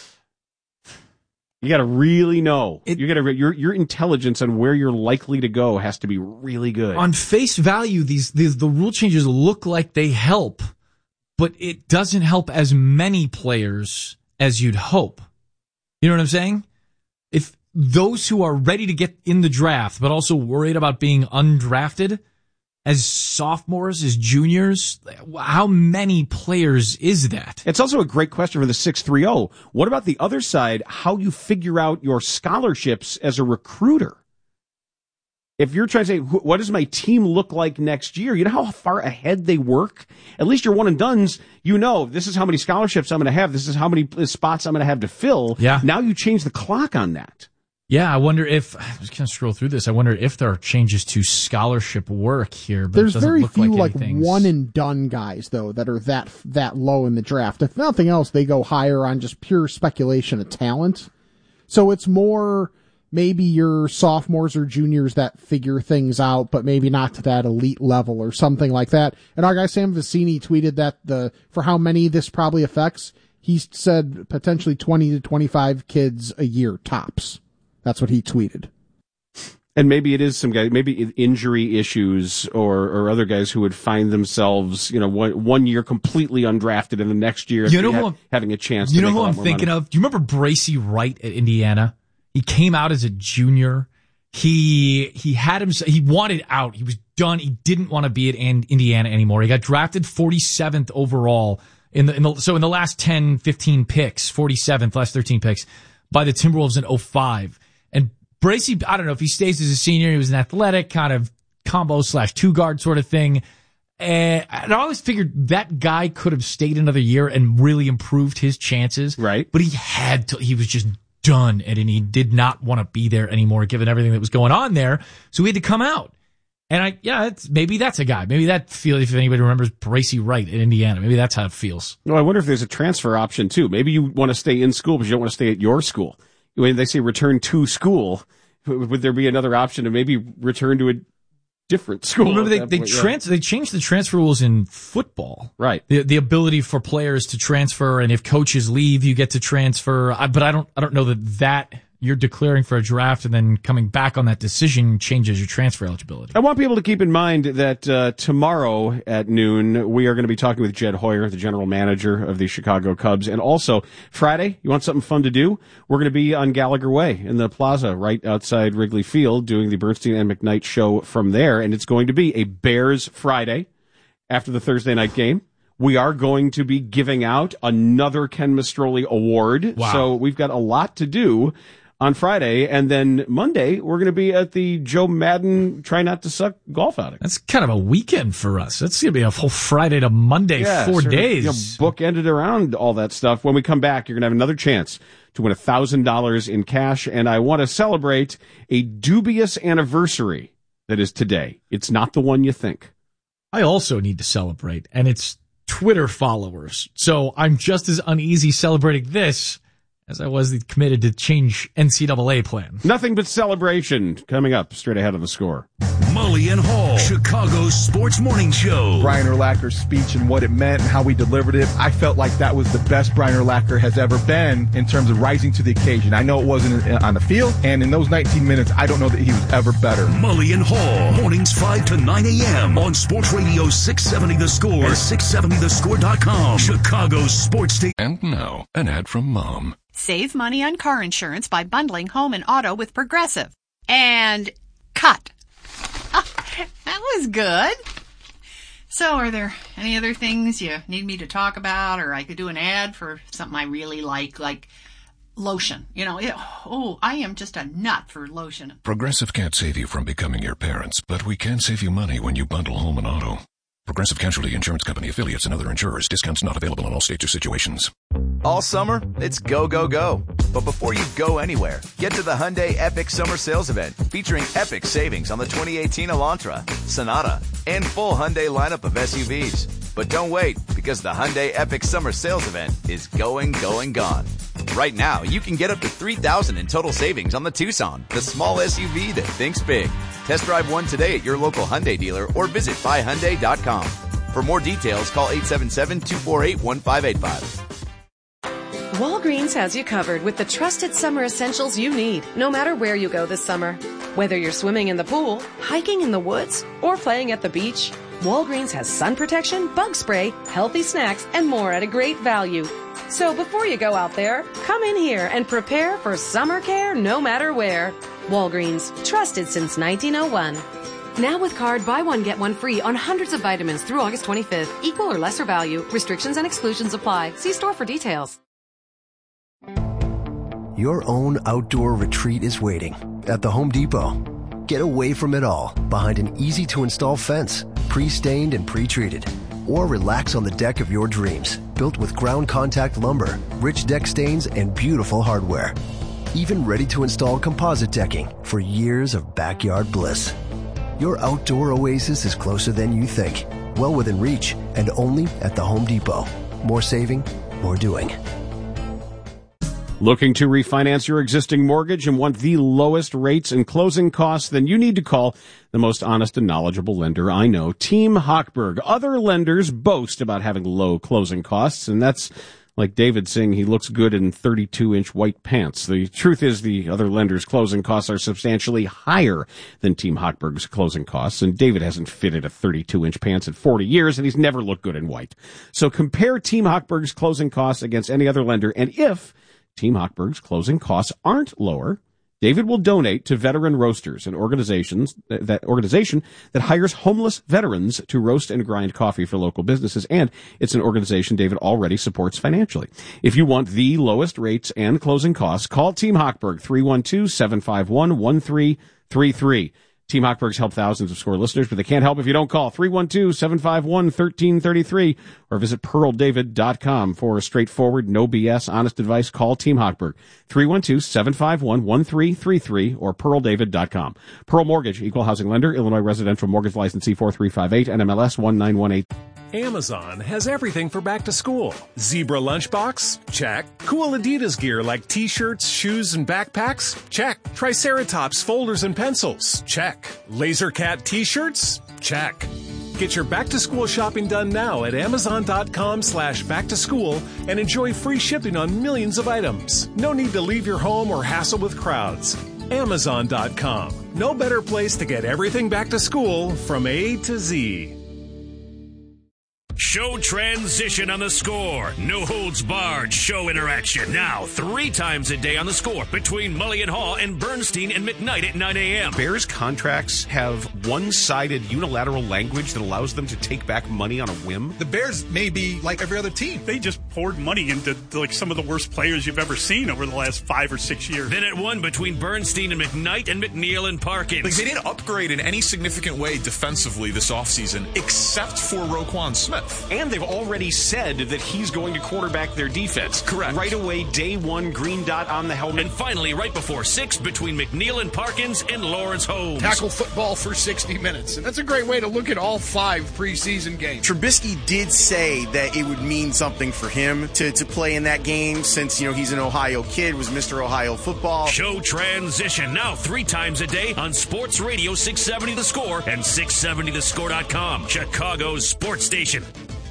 you got to really know. It, you got to, your, your intelligence on where you're likely to go has to be really good. On face value, these, these the rule changes look like they help, but it doesn't help as many players as you'd hope. You know what I'm saying? If those who are ready to get in the draft, but also worried about being undrafted, as sophomores, as juniors, how many players is that? It's also a great question for the six three zero. What about the other side, how you figure out your scholarships as a recruiter? If you're trying to say, what does my team look like next year? You know how far ahead they work? At least your one and dones, you know, this is how many scholarships I'm going to have. This is how many spots I'm going to have to fill. Yeah. Now you change the clock on that. Yeah, I wonder if, I was going to scroll through this, I wonder if there are changes to scholarship work here, but There's it doesn't very look few like, like anything's- one and done guys though that are that that low in the draft. If nothing else, they go higher on just pure speculation of talent. So it's more maybe your sophomores or juniors that figure things out, but maybe not to that elite level or something like that. And our guy Sam Vecini tweeted that the for how many this probably affects, he said potentially twenty to twenty-five kids a year tops. That's what he tweeted. And maybe it is some guy, maybe injury issues or, or other guys who would find themselves, you know, one, one year completely undrafted and the next year You know ha- who I'm- having a chance You to know make who a lot I'm more thinking money. of? Do you remember Bracy Wright at Indiana? He came out as a junior. He he had him. He wanted out. He was done. He didn't want to be at Indiana anymore. He got drafted forty-seventh overall in the, in the so in the last ten, fifteen picks, forty-seventh, last thirteen picks by the Timberwolves in oh five. And Bracy, I don't know if he stays as a senior. He was an athletic kind of combo slash two guard sort of thing. And I always figured that guy could have stayed another year and really improved his chances. Right. But he had to, he was just done, and he did not want to be there anymore given everything that was going on there. So he had to come out. And I, yeah, it's, maybe that's a guy. Maybe that feels, if anybody remembers Bracy Wright in Indiana, maybe that's how it feels. No, I wonder if there's a transfer option too. Maybe you want to stay in school, but you don't want to stay at your school. When they say return to school, would there be another option to maybe return to a different school? Well, remember, they, they, point, trans- yeah. they changed the transfer rules in football. Right. The, the ability for players to transfer, and if coaches leave, you get to transfer. I, but I don't, I don't know that that, you're declaring for a draft and then coming back on that decision changes your transfer eligibility. I want people to keep in mind that uh, tomorrow at noon, we are going to be talking with Jed Hoyer, the general manager of the Chicago Cubs. And also, Friday, you want something fun to do? We're going to be on Gallagher Way in the plaza right outside Wrigley Field doing the Bernstein and McKnight show from there. And it's going to be a Bears Friday after the Thursday night game. We are going to be giving out another Ken Mastroli Award. Wow. So we've got a lot to do on Friday, and then Monday, we're going to be at the Joe Madden Try Not to Suck golf outing. That's kind of a weekend for us. That's going to be a whole Friday to Monday, yeah, four sort of, days. You know, bookended around all that stuff. When we come back, you're going to have another chance to win one thousand dollars in cash, and I want to celebrate a dubious anniversary that is today. It's not the one you think. I also need to celebrate, and it's Twitter followers. So I'm just as uneasy celebrating this as I was committed to change N C double A plan. Nothing but celebration coming up straight ahead of the score. Mully and Hall, Chicago's sports morning show. Brian Urlacher's speech and what it meant and how we delivered it. I felt like that was the best Brian Urlacher has ever been in terms of rising to the occasion. I know it wasn't on the field, and in those nineteen minutes, I don't know that he was ever better. Mully and Hall, mornings five to nine a.m. on Sports Radio six seventy The Score and six seventy the score dot com. Chicago's sports station. And now, an ad from Mom. Save money on car insurance by bundling home and auto with Progressive. And cut. Oh, that was good. So are there any other things you need me to talk about, or I could do an ad for something I really like, like lotion? You know, it, oh, I am just a nut for lotion. Progressive can't save you from becoming your parents, but we can save you money when you bundle home and auto. Progressive Casualty Insurance Company, affiliates, and other insurers. Discounts not available in all states or situations. All summer, it's go, go, go. But before you go anywhere, get to the Hyundai Epic Summer Sales Event, featuring epic savings on the twenty eighteen Elantra, Sonata, and full Hyundai lineup of S U Vs. But don't wait, because the Hyundai Epic Summer Sales Event is going, going, gone. Right now, you can get up to three thousand dollars in total savings on the Tucson, the small S U V that thinks big. Test drive one today at your local Hyundai dealer or visit buy hyundai dot com. For more details, call eight seven seven, two four eight, one five eight five. Walgreens has you covered with the trusted summer essentials you need, no matter where you go this summer. Whether you're swimming in the pool, hiking in the woods, or playing at the beach, Walgreens has sun protection, bug spray, healthy snacks, and more at a great value. So before you go out there, come in here and prepare for summer care no matter where. Walgreens, trusted since nineteen oh one. Now with card, buy one, get one free on hundreds of vitamins through August twenty-fifth. Equal or lesser value. Restrictions and exclusions apply. See store for details. Your own outdoor retreat is waiting at the Home Depot. Get away from it all behind an easy-to-install fence, pre-stained and pre-treated. Or relax on the deck of your dreams, built with ground contact lumber, rich deck stains, and beautiful hardware. Even ready-to-install composite decking for years of backyard bliss. Your outdoor oasis is closer than you think, well within reach, and only at the Home Depot. More saving, more doing. Looking to refinance your existing mortgage and want the lowest rates and closing costs? Then you need to call the most honest and knowledgeable lender I know, Team Hochberg. Other lenders boast about having low closing costs, and that's like David saying he looks good in thirty-two inch white pants. The truth is the other lenders' closing costs are substantially higher than Team Hochberg's closing costs, and David hasn't fitted a thirty-two inch pants in forty years, and he's never looked good in white. So compare Team Hochberg's closing costs against any other lender, and if Team Hochberg's closing costs aren't lower, David will donate to Veteran Roasters, an organizations that organization that hires homeless veterans to roast and grind coffee for local businesses, and it's an organization David already supports financially. If you want the lowest rates and closing costs, call Team Hochberg, three one two, seven five one, one three three three. Team Hochberg's helped thousands of SCORE listeners, but they can't help if you don't call three one two, seven five one, one three three three or visit pearl david dot com for straightforward, no B S, honest advice. Call Team Hochberg, three one two, seven five one, one three three three or pearl david dot com. Pearl Mortgage, equal housing lender, Illinois residential mortgage licensee four three five eight, N M L S one nine one eight. Amazon has everything for back to school. Zebra lunchbox? Check. Cool Adidas gear like t-shirts, shoes, and backpacks? Check. Triceratops folders and pencils? Check. Laser Cat t-shirts? Check. Get your back to school shopping done now at amazon.com slash back to school and enjoy free shipping on millions of items. No need to leave your home or hassle with crowds. amazon dot com. No better place to get everything back to school from A to Z. Show transition on the Score. No holds barred show interaction. Now, three times a day on the Score between Mully and Haw and Bernstein and McKnight at nine a.m. Bears contracts have one-sided unilateral language that allows them to take back money on a whim. The Bears may be like every other team. They just poured money into like some of the worst players you've ever seen over the last five or six years. Then at one between Bernstein and McKnight and McNeil and Parkins. Like they didn't upgrade in any significant way defensively this offseason except for Roquan Smith. And they've already said that he's going to quarterback their defense. Correct. Right away, day one, green dot on the helmet. And finally, right before six, between McNeil and Parkins and Lawrence Holmes. Tackle football for sixty minutes. And that's a great way to look at all five preseason games. Trubisky did say that it would mean something for him to, to play in that game since, you know, he's an Ohio kid, was Mister Ohio football. Show transition now three times a day on Sports Radio six seventy The Score and six seventy the score dot com, Chicago's sports station.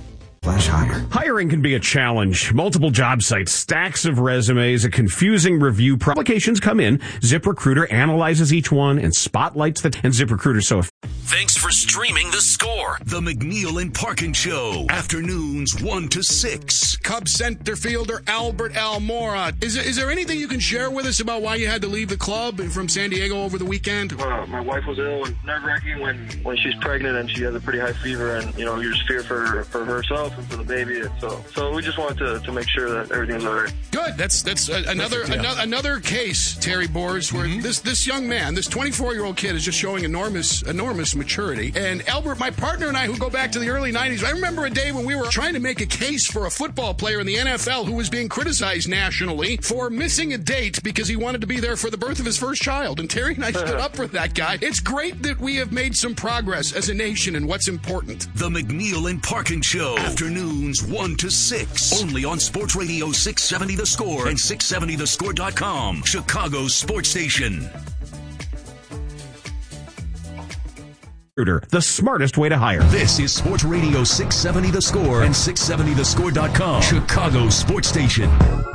Hire. Hiring can be a challenge. Multiple job sites, stacks of resumes, a confusing review. Pro- Applications come in. ZipRecruiter analyzes each one and spotlights the. And ZipRecruiter so. Thanks for streaming The Score. The McNeil and Parkin Show. Afternoons one to six. Cubs center fielder Albert Almora. Is, is there anything you can share with us about why you had to leave the club from San Diego over the weekend? Well, my wife was ill and nerve-wracking when, when she's pregnant and she has a pretty high fever and, you know, you just fear for, for herself and for the baby. So so we just wanted to, to make sure that everything's all right. Good. That's that's uh, another, yeah. another another case, Terry Boers, where mm-hmm. this this young man, this twenty-four-year-old kid is just showing enormous enormous maturity. And Albert, my partner and I, who go back to the early nineties, I remember a day when we were trying to make a case for a football player in the N F L who was being criticized nationally for missing a date because he wanted to be there for the birth of his first child. And Terry and I stood up for that guy. It's great that we have made some progress as a nation in what's important. The McNeil and Parkin Show. Afternoons one to six. Only on Sports Radio six seventy The Score and six seventy the score dot com. Chicago's sports station. The smartest way to hire. This is Sports Radio six seventy The Score and six seventy the score dot com. Chicago's sports station.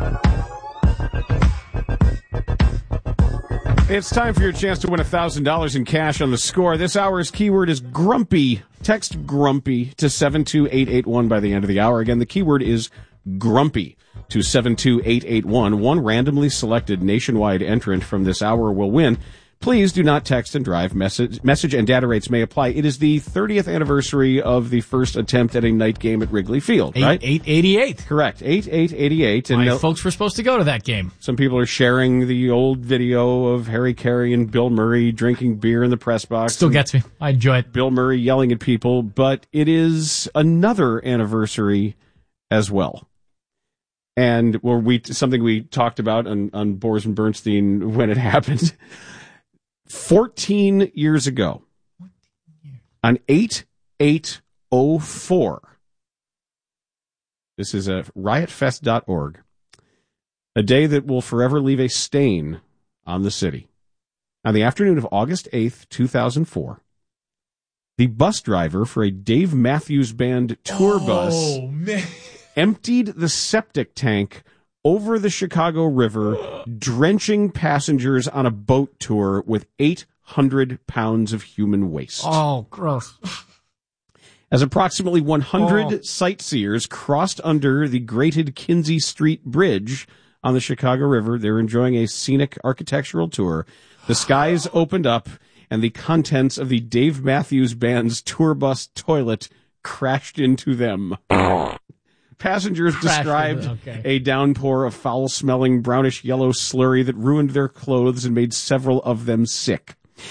It's time for your chance to win one thousand dollars in cash on The Score. This hour's keyword is grumpy. Text grumpy to seven two eight eight one by the end of the hour. Again, the keyword is grumpy to seven two eight eight one. One randomly selected nationwide entrant from this hour will win. Please do not text and drive. Message, message and data rates may apply. It is the thirtieth anniversary of the first attempt at a night game at Wrigley Field, right? eight eighty-eight. Correct. eight eight eighty-eight. My and folks were supposed to go to that game. Some people are sharing the old video of Harry Carey and Bill Murray drinking beer in the press box. Still gets me. I enjoy it. Bill Murray yelling at people, but it is another anniversary as well. And where we something we talked about on, on Boers and Bernstein when it happened. Fourteen years ago, on eight eight oh four, this is a riot fest dot org, a day that will forever leave a stain on the city. On the afternoon of August eighth, two thousand four, the bus driver for a Dave Matthews Band tour oh, bus man. emptied the septic tank over the Chicago River, drenching passengers on a boat tour with eight hundred pounds of human waste. Oh, gross. As approximately one hundred oh. sightseers crossed under the grated Kinsey Street Bridge on the Chicago River, they're enjoying a scenic architectural tour. The skies opened up, and the contents of the Dave Matthews Band's tour bus toilet crashed into them. Passengers described okay. a downpour of foul-smelling brownish-yellow slurry that ruined their clothes and made several of them sick.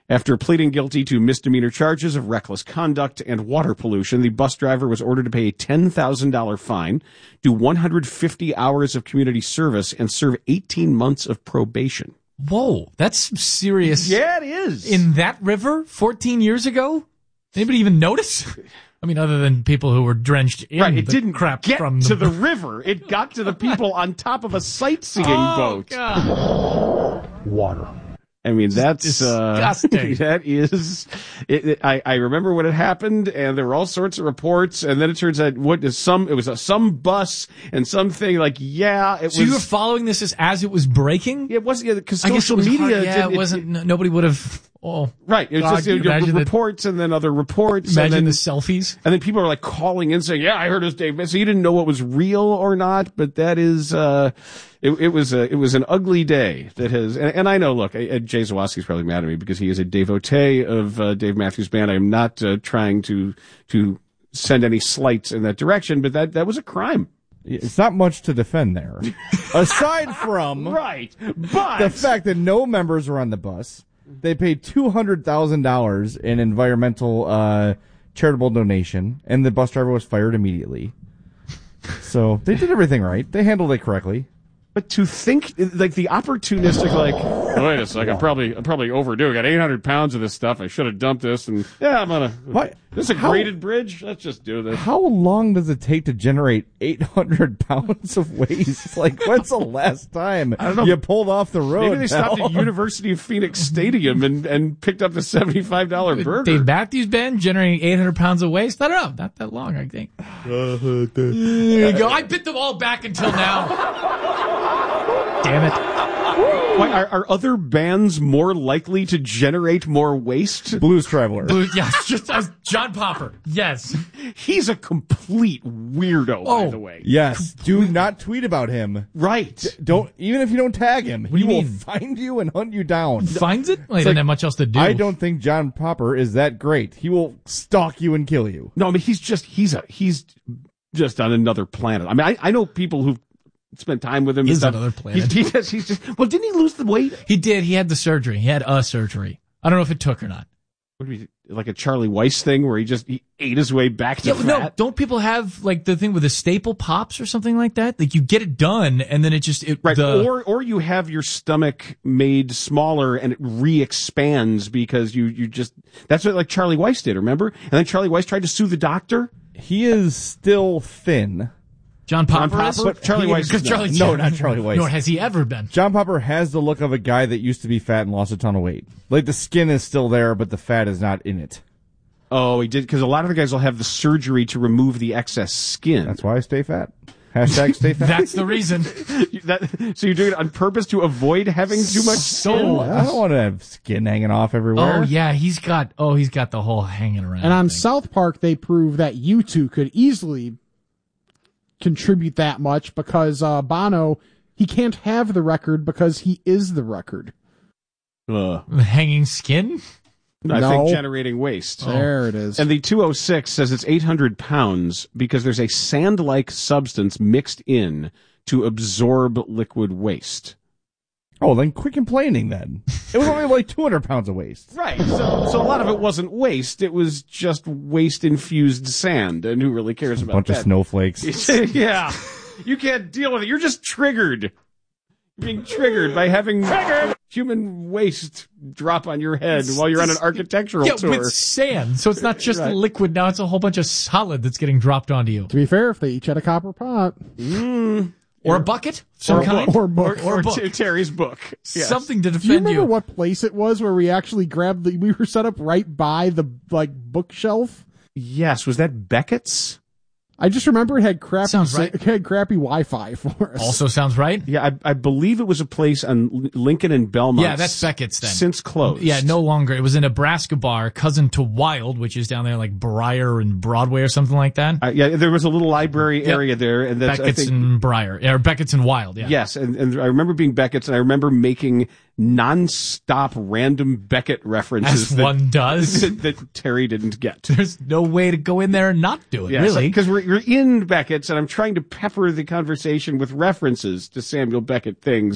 After pleading guilty to misdemeanor charges of reckless conduct and water pollution, the bus driver was ordered to pay a ten thousand dollars fine, do one hundred fifty hours of community service, and serve eighteen months of probation. Whoa, that's serious. Yeah, it is. In that river fourteen years ago? Anybody even notice? I mean, other than people who were drenched in right, it the didn't crap get from the... to the river. It got to the people on top of a sightseeing oh, boat. God. Water. I mean, that's disgusting. Uh, that is. It, it, I I remember when it happened, and there were all sorts of reports, and then it turns out what is some. It was a, some bus and something like yeah. It so was. You were following this as, as it was breaking? It wasn't because yeah, social it was media. Hard, yeah, did, it wasn't. It, nobody would have. Oh, right. It was God, just it, it, reports and then other reports. Imagine and then, the selfies. And then people are like calling in saying, "Yeah, I heard it was Dave." So you didn't know what was real or not, but that is. Uh, It, it was a, it was an ugly day that has, and, and I know, look, I, Jay Zawaski's probably mad at me because he is a devotee of uh, Dave Matthews Band. I am not uh, trying to, to send any slights in that direction, but that, that was a crime. It's not much to defend there. Aside from right, but the fact that no members were on the bus, they paid two hundred thousand dollars in environmental, uh, charitable donation, and the bus driver was fired immediately. So they did everything right. They handled it correctly. But to think, like, the opportunistic, like, wait a second, I'm probably, I'm probably overdue. I got eight hundred pounds of this stuff. I should have dumped this. And, yeah, I'm gonna, what? This is a How, graded bridge? Let's just do this. How long does it take to generate eight hundred pounds of waste? Like, when's the last time I don't know. you pulled off the road? Maybe they stopped pal? at University of Phoenix Stadium and, and picked up the seventy-five dollars burger. Dave Matthews Band generating eight hundred pounds of waste? I don't know. Not that long, I think. There you go. I bit them all back until now. Damn it. Why, are, are other bands more likely to generate more waste? Blues Traveler. Blues, yes, just as John Popper. Yes. He's a complete weirdo, oh, by the way. Yes. Do not tweet about him. Right. D- don't, even if you don't tag him, what he do will mean? find you and hunt you down. Finds it? Well, he doesn't like, have much else to do. I don't think John Popper is that great. He will stalk you and kill you. No, I mean, he's just, he's a, he's just on another planet. I mean, I, I know people who've spent time with him. He's another planet. He, he does, he's just, well, didn't he lose the weight? He did. He had the surgery. He had a surgery. I don't know if it took or not. What do we, like a Charlie Weiss thing where he just he ate his way back to yeah, fat? No, don't people have like the thing with the staple pops or something like that? Like you get it done and then it just it right. The, or or you have your stomach made smaller and it re-expands because you you just that's what like Charlie Weiss did. Remember? And then Charlie Weiss tried to sue the doctor. He is still thin. John Popper, John Popper? is? Charlie Weiss. Because Charlie, no, not Charlie Weiss. Nor has he ever been. John Popper has the look of a guy that used to be fat and lost a ton of weight. Like the skin is still there, but the fat is not in it. Oh, he did, because a lot of the guys will have the surgery to remove the excess skin. That's why I stay fat. Hashtag stay fat. That's the reason. that, so you're doing it on purpose to avoid having too much skin? So, I don't want to have skin hanging off everywhere. Oh, yeah, he's got, oh, he's got the whole hanging around And on thing. South Park, they prove that you two could easily contribute that much because uh, Bono, he can't have the record because he is the record. Uh. Hanging skin? I no. think generating waste. There it is. And the two oh six says it's eight hundred pounds because there's a sand-like substance mixed in to absorb liquid waste. Oh, then quit complaining then. It was only like two hundred pounds of waste. Right. So, so a lot of it wasn't waste. It was just waste-infused sand. And who really cares about Bunch that? of snowflakes. Yeah. You can't deal with it. You're just triggered. You're being triggered by having triggered. human waste drop on your head while you're on an architectural yeah, tour. with sand. So it's not just right. liquid now. It's a whole bunch of solid that's getting dropped onto you. To be fair, if they each had a copper pot. Mm. Or a bucket, some or kind. Or, book. Or, or, or book. T- Terry's book. Yes. Something to defend Do you remember you. what place it was where we actually grabbed the, we were set up right by the, like, bookshelf? Yes. Was that Beckett's? I just remember it had crappy, Sounds right. it had crappy Wi-Fi for us. Also sounds right. Yeah, I, I believe it was a place on Lincoln and Belmont. Yeah, that's Beckett's then. Since closed. Yeah, no longer. It was a Nebraska bar, cousin to Wild, which is down there like Briar and Broadway or something like that. Uh, yeah, there was a little library Yep. area there. And that's, Beckett's I think, and Briar. Or Beckett's and Wild, yeah. Yes, and, and I remember being Beckett's, and I remember making non-stop random Beckett references As that, one does. that, that Terry didn't get. There's no way to go in there and not do it, Yeah, really. Because we're, we're in Beckett's, and I'm trying to pepper the conversation with references to Samuel Beckett things,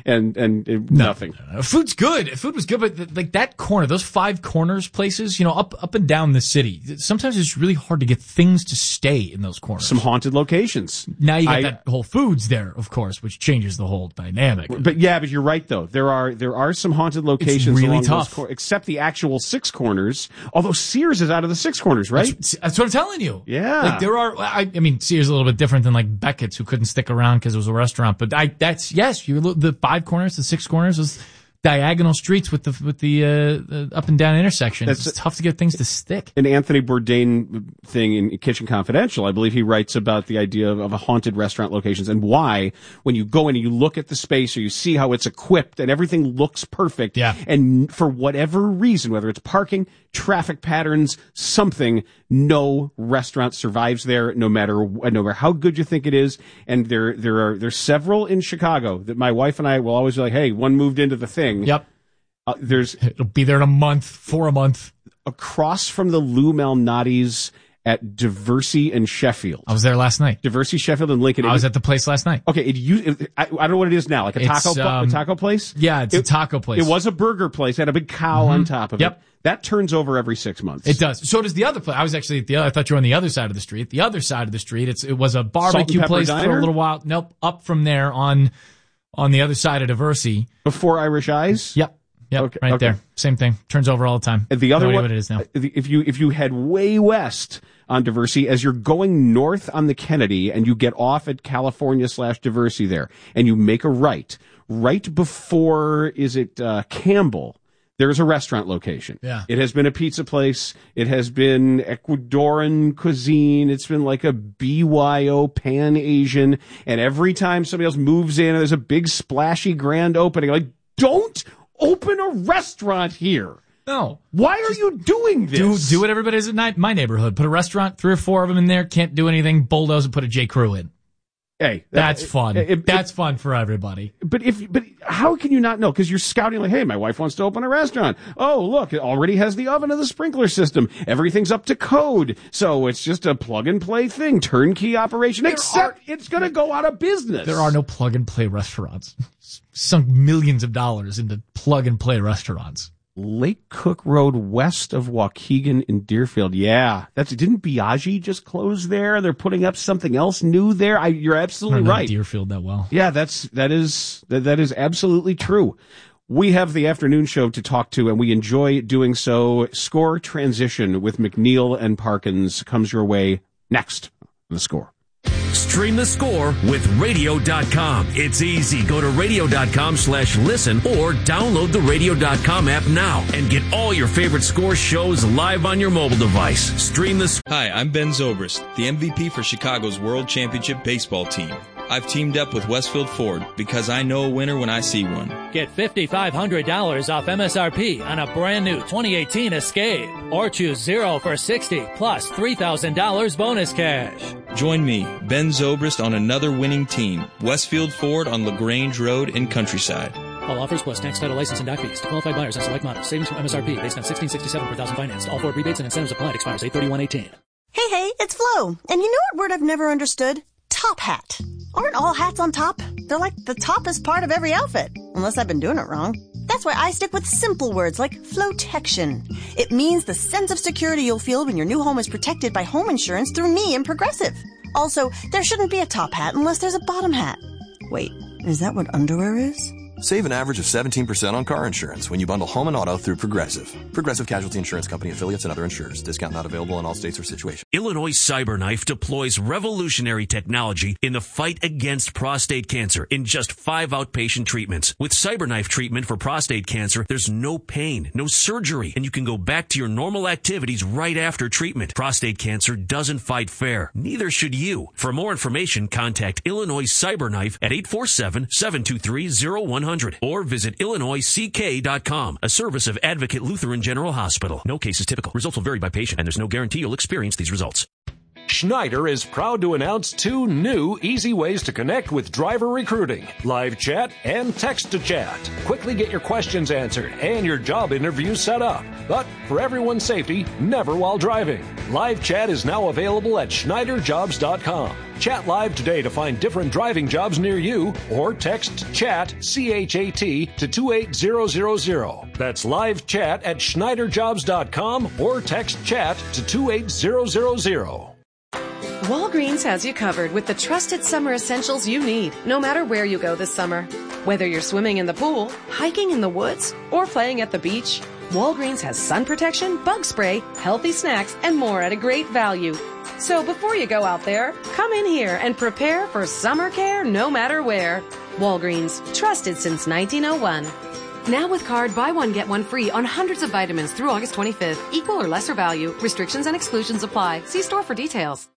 and and it, nothing. Uh, food's good. Food was good, but th- like that corner, those five corners places, you know, up up and down the city. Sometimes it's really hard to get things to stay in those corners. Some haunted locations. Now you got I, that Whole Foods there, of course, which changes the whole dynamic. But yeah, but you're right though. There are there are some haunted locations. It's really along tough, those cor- except the actual six corners. Although Sears is out of the six corners, right? That's, that's what I'm telling you. Yeah, like there are. I, I mean, Sears is a little bit different than like Beckett's, who couldn't stick around because it was a restaurant. But I, that's yes, you look the five corners, the six corners, those diagonal streets with the with the, uh, the up and down intersections. That's it's tough to get things to stick. An Anthony Bourdain thing in Kitchen Confidential, I believe he writes about the idea of, of a haunted restaurant locations and why when you go in and you look at the space or you see how it's equipped and everything looks perfect. Yeah. And for whatever reason, whether it's parking, traffic patterns, something, no restaurant survives there, no matter no matter how good you think it is. And there there are there's several in Chicago that my wife and I will always be like, hey, one moved into the thing. Yep. Uh, there's it'll be there in a month, for a month. Across from the Lou Malnati's at Diversey and Sheffield. I was there last night. Diversey, Sheffield, and Lincoln. I was at the place last night. Okay, it used. It, I, I don't know what it is now, like a taco, It's, um, a taco place. Yeah, it's it, a taco place. It was a burger place. It had a big cow Mm-hmm. on top of Yep. it. That turns over every six months. It does. So does the other place. I was actually at the other. I thought you were on the other side of the street. The other side of the street. It's it was a barbecue place Diner? for a little while. Nope. Up from there on on the other side of Diversey. Before Irish Eyes. Yep. Yep. Okay, right okay. there. Same thing. Turns over all the time. The other no idea one, what it is now. if you if you head way west on Diversey, as you're going north on the Kennedy, and you get off at California slash Diversey there, and you make a right, right before is it uh, Campbell? There's a restaurant location. Yeah. It has been a pizza place. It has been Ecuadorian cuisine. It's been like a B Y O Pan Asian. And every time somebody else moves in and there's a big splashy grand opening, like, don't open a restaurant here. No. Why are you doing this? Do do what everybody does in my neighborhood. Put a restaurant, three or four of them in there. Can't do anything. Bulldoze and put a J. Crew in. Hey, that's that, fun. It, it, that's fun for everybody. But if, but how can you not know? Because you're scouting like, hey, my wife wants to open a restaurant. Oh, look, it already has the oven and the sprinkler system. Everything's up to code, so it's just a plug and play thing, turnkey operation. There except are, it's going to go out of business. There are no plug and play restaurants. Sunk millions of dollars into plug and play restaurants. Lake Cook Road west of Waukegan in Deerfield. Yeah, that's didn't Biaggi just close there? They're putting up something else new there. I, you're absolutely I don't know right. Deerfield that well. Yeah, that's that is that, that is absolutely true. We have the afternoon show to talk to, and we enjoy doing so. Score Transition with McNeil and Parkins comes your way next on The Score. Stream The Score with radio dot com. It's easy. Go to radio dot com slash listen or download the radio dot com app now and get all your favorite Score shows live on your mobile device. Stream The Score. Hi, I'm Ben Zobrist, the M V P for Chicago's World Championship baseball team. I've teamed up with Westfield Ford because I know a winner when I see one. Get five thousand five hundred dollars off M S R P on a brand new twenty eighteen Escape. Or choose zero for sixty plus three thousand dollars bonus cash. Join me, Ben Zobrist, on another winning team. Westfield Ford on LaGrange Road in Countryside. All offers plus tax, title, license, and doc fees to qualified buyers on select models. Savings from M S R P based on sixteen sixty-seven per thousand financed. All Ford rebates and incentives applied. Expires eight thirty-one eighteen. Hey, hey, it's Flo. And you know what word I've never understood? Top hat. Aren't all hats on top? They're like the toppest part of every outfit. Unless I've been doing it wrong. That's why I stick with simple words like Flotection. It means the sense of security you'll feel when your new home is protected by home insurance through me and Progressive. Also, there shouldn't be a top hat unless there's a bottom hat. Wait, is that what underwear is? Save an average of seventeen percent on car insurance when you bundle home and auto through Progressive. Progressive Casualty Insurance Company affiliates and other insurers. Discount not available in all states or situations. Illinois Cyberknife deploys revolutionary technology in the fight against prostate cancer in just five outpatient treatments. With Cyberknife treatment for prostate cancer, there's no pain, no surgery, and you can go back to your normal activities right after treatment. Prostate cancer doesn't fight fair. Neither should you. For more information, contact Illinois Cyberknife at eight four seven, seven two three, zero one zero zero or visit illinois c k dot com, a service of Advocate Lutheran General Hospital. No case is typical. Results will vary by patient, and there's no guarantee you'll experience these results. Schneider is proud to announce two new easy ways to connect with driver recruiting: live chat and text to chat. Quickly get your questions answered and your job interview set up. But for everyone's safety, never while driving. Live chat is now available at schneider jobs dot com. Chat live today to find different driving jobs near you, or text CHAT, C H A T, to two eight zero zero zero. That's live chat at schneider jobs dot com or text CHAT to two eight zero zero zero. Walgreens has you covered with the trusted summer essentials you need, no matter where you go this summer. Whether you're swimming in the pool, hiking in the woods, or playing at the beach, Walgreens has sun protection, bug spray, healthy snacks, and more at a great value. So before you go out there, come in here and prepare for summer care no matter where. Walgreens, trusted since nineteen oh one. Now with card, buy one, get one free on hundreds of vitamins through August twenty-fifth. Equal or lesser value. Restrictions and exclusions apply. See store for details.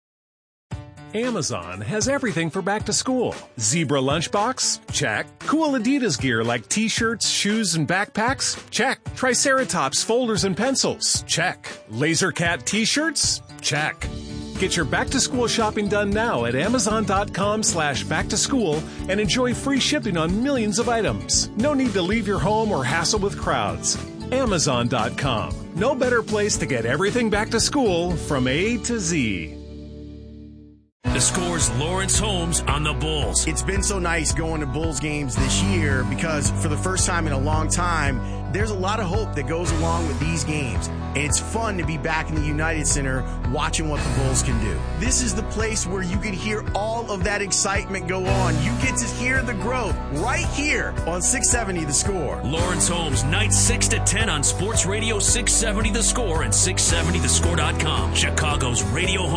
Amazon has everything for back to school. Zebra lunchbox? Check. Cool Adidas gear like t-shirts, shoes, and backpacks? Check. Triceratops folders and pencils? Check. Laser Cat t-shirts? Check. Get your back to school shopping done now at amazon.com slash back to school and enjoy free shipping on millions of items. No need to leave your home or hassle with crowds. amazon dot com. No better place to get everything back to school from A to Z. The Score's Lawrence Holmes on the Bulls. It's been so nice going to Bulls games this year because for the first time in a long time, there's a lot of hope that goes along with these games. And it's fun to be back in the United Center watching what the Bulls can do. This is the place where you can hear all of that excitement go on. You get to hear the growth right here on six seventy The Score. Lawrence Holmes, nights six to ten on Sports Radio six seventy The Score and six seventy the score dot com. Chicago's radio home.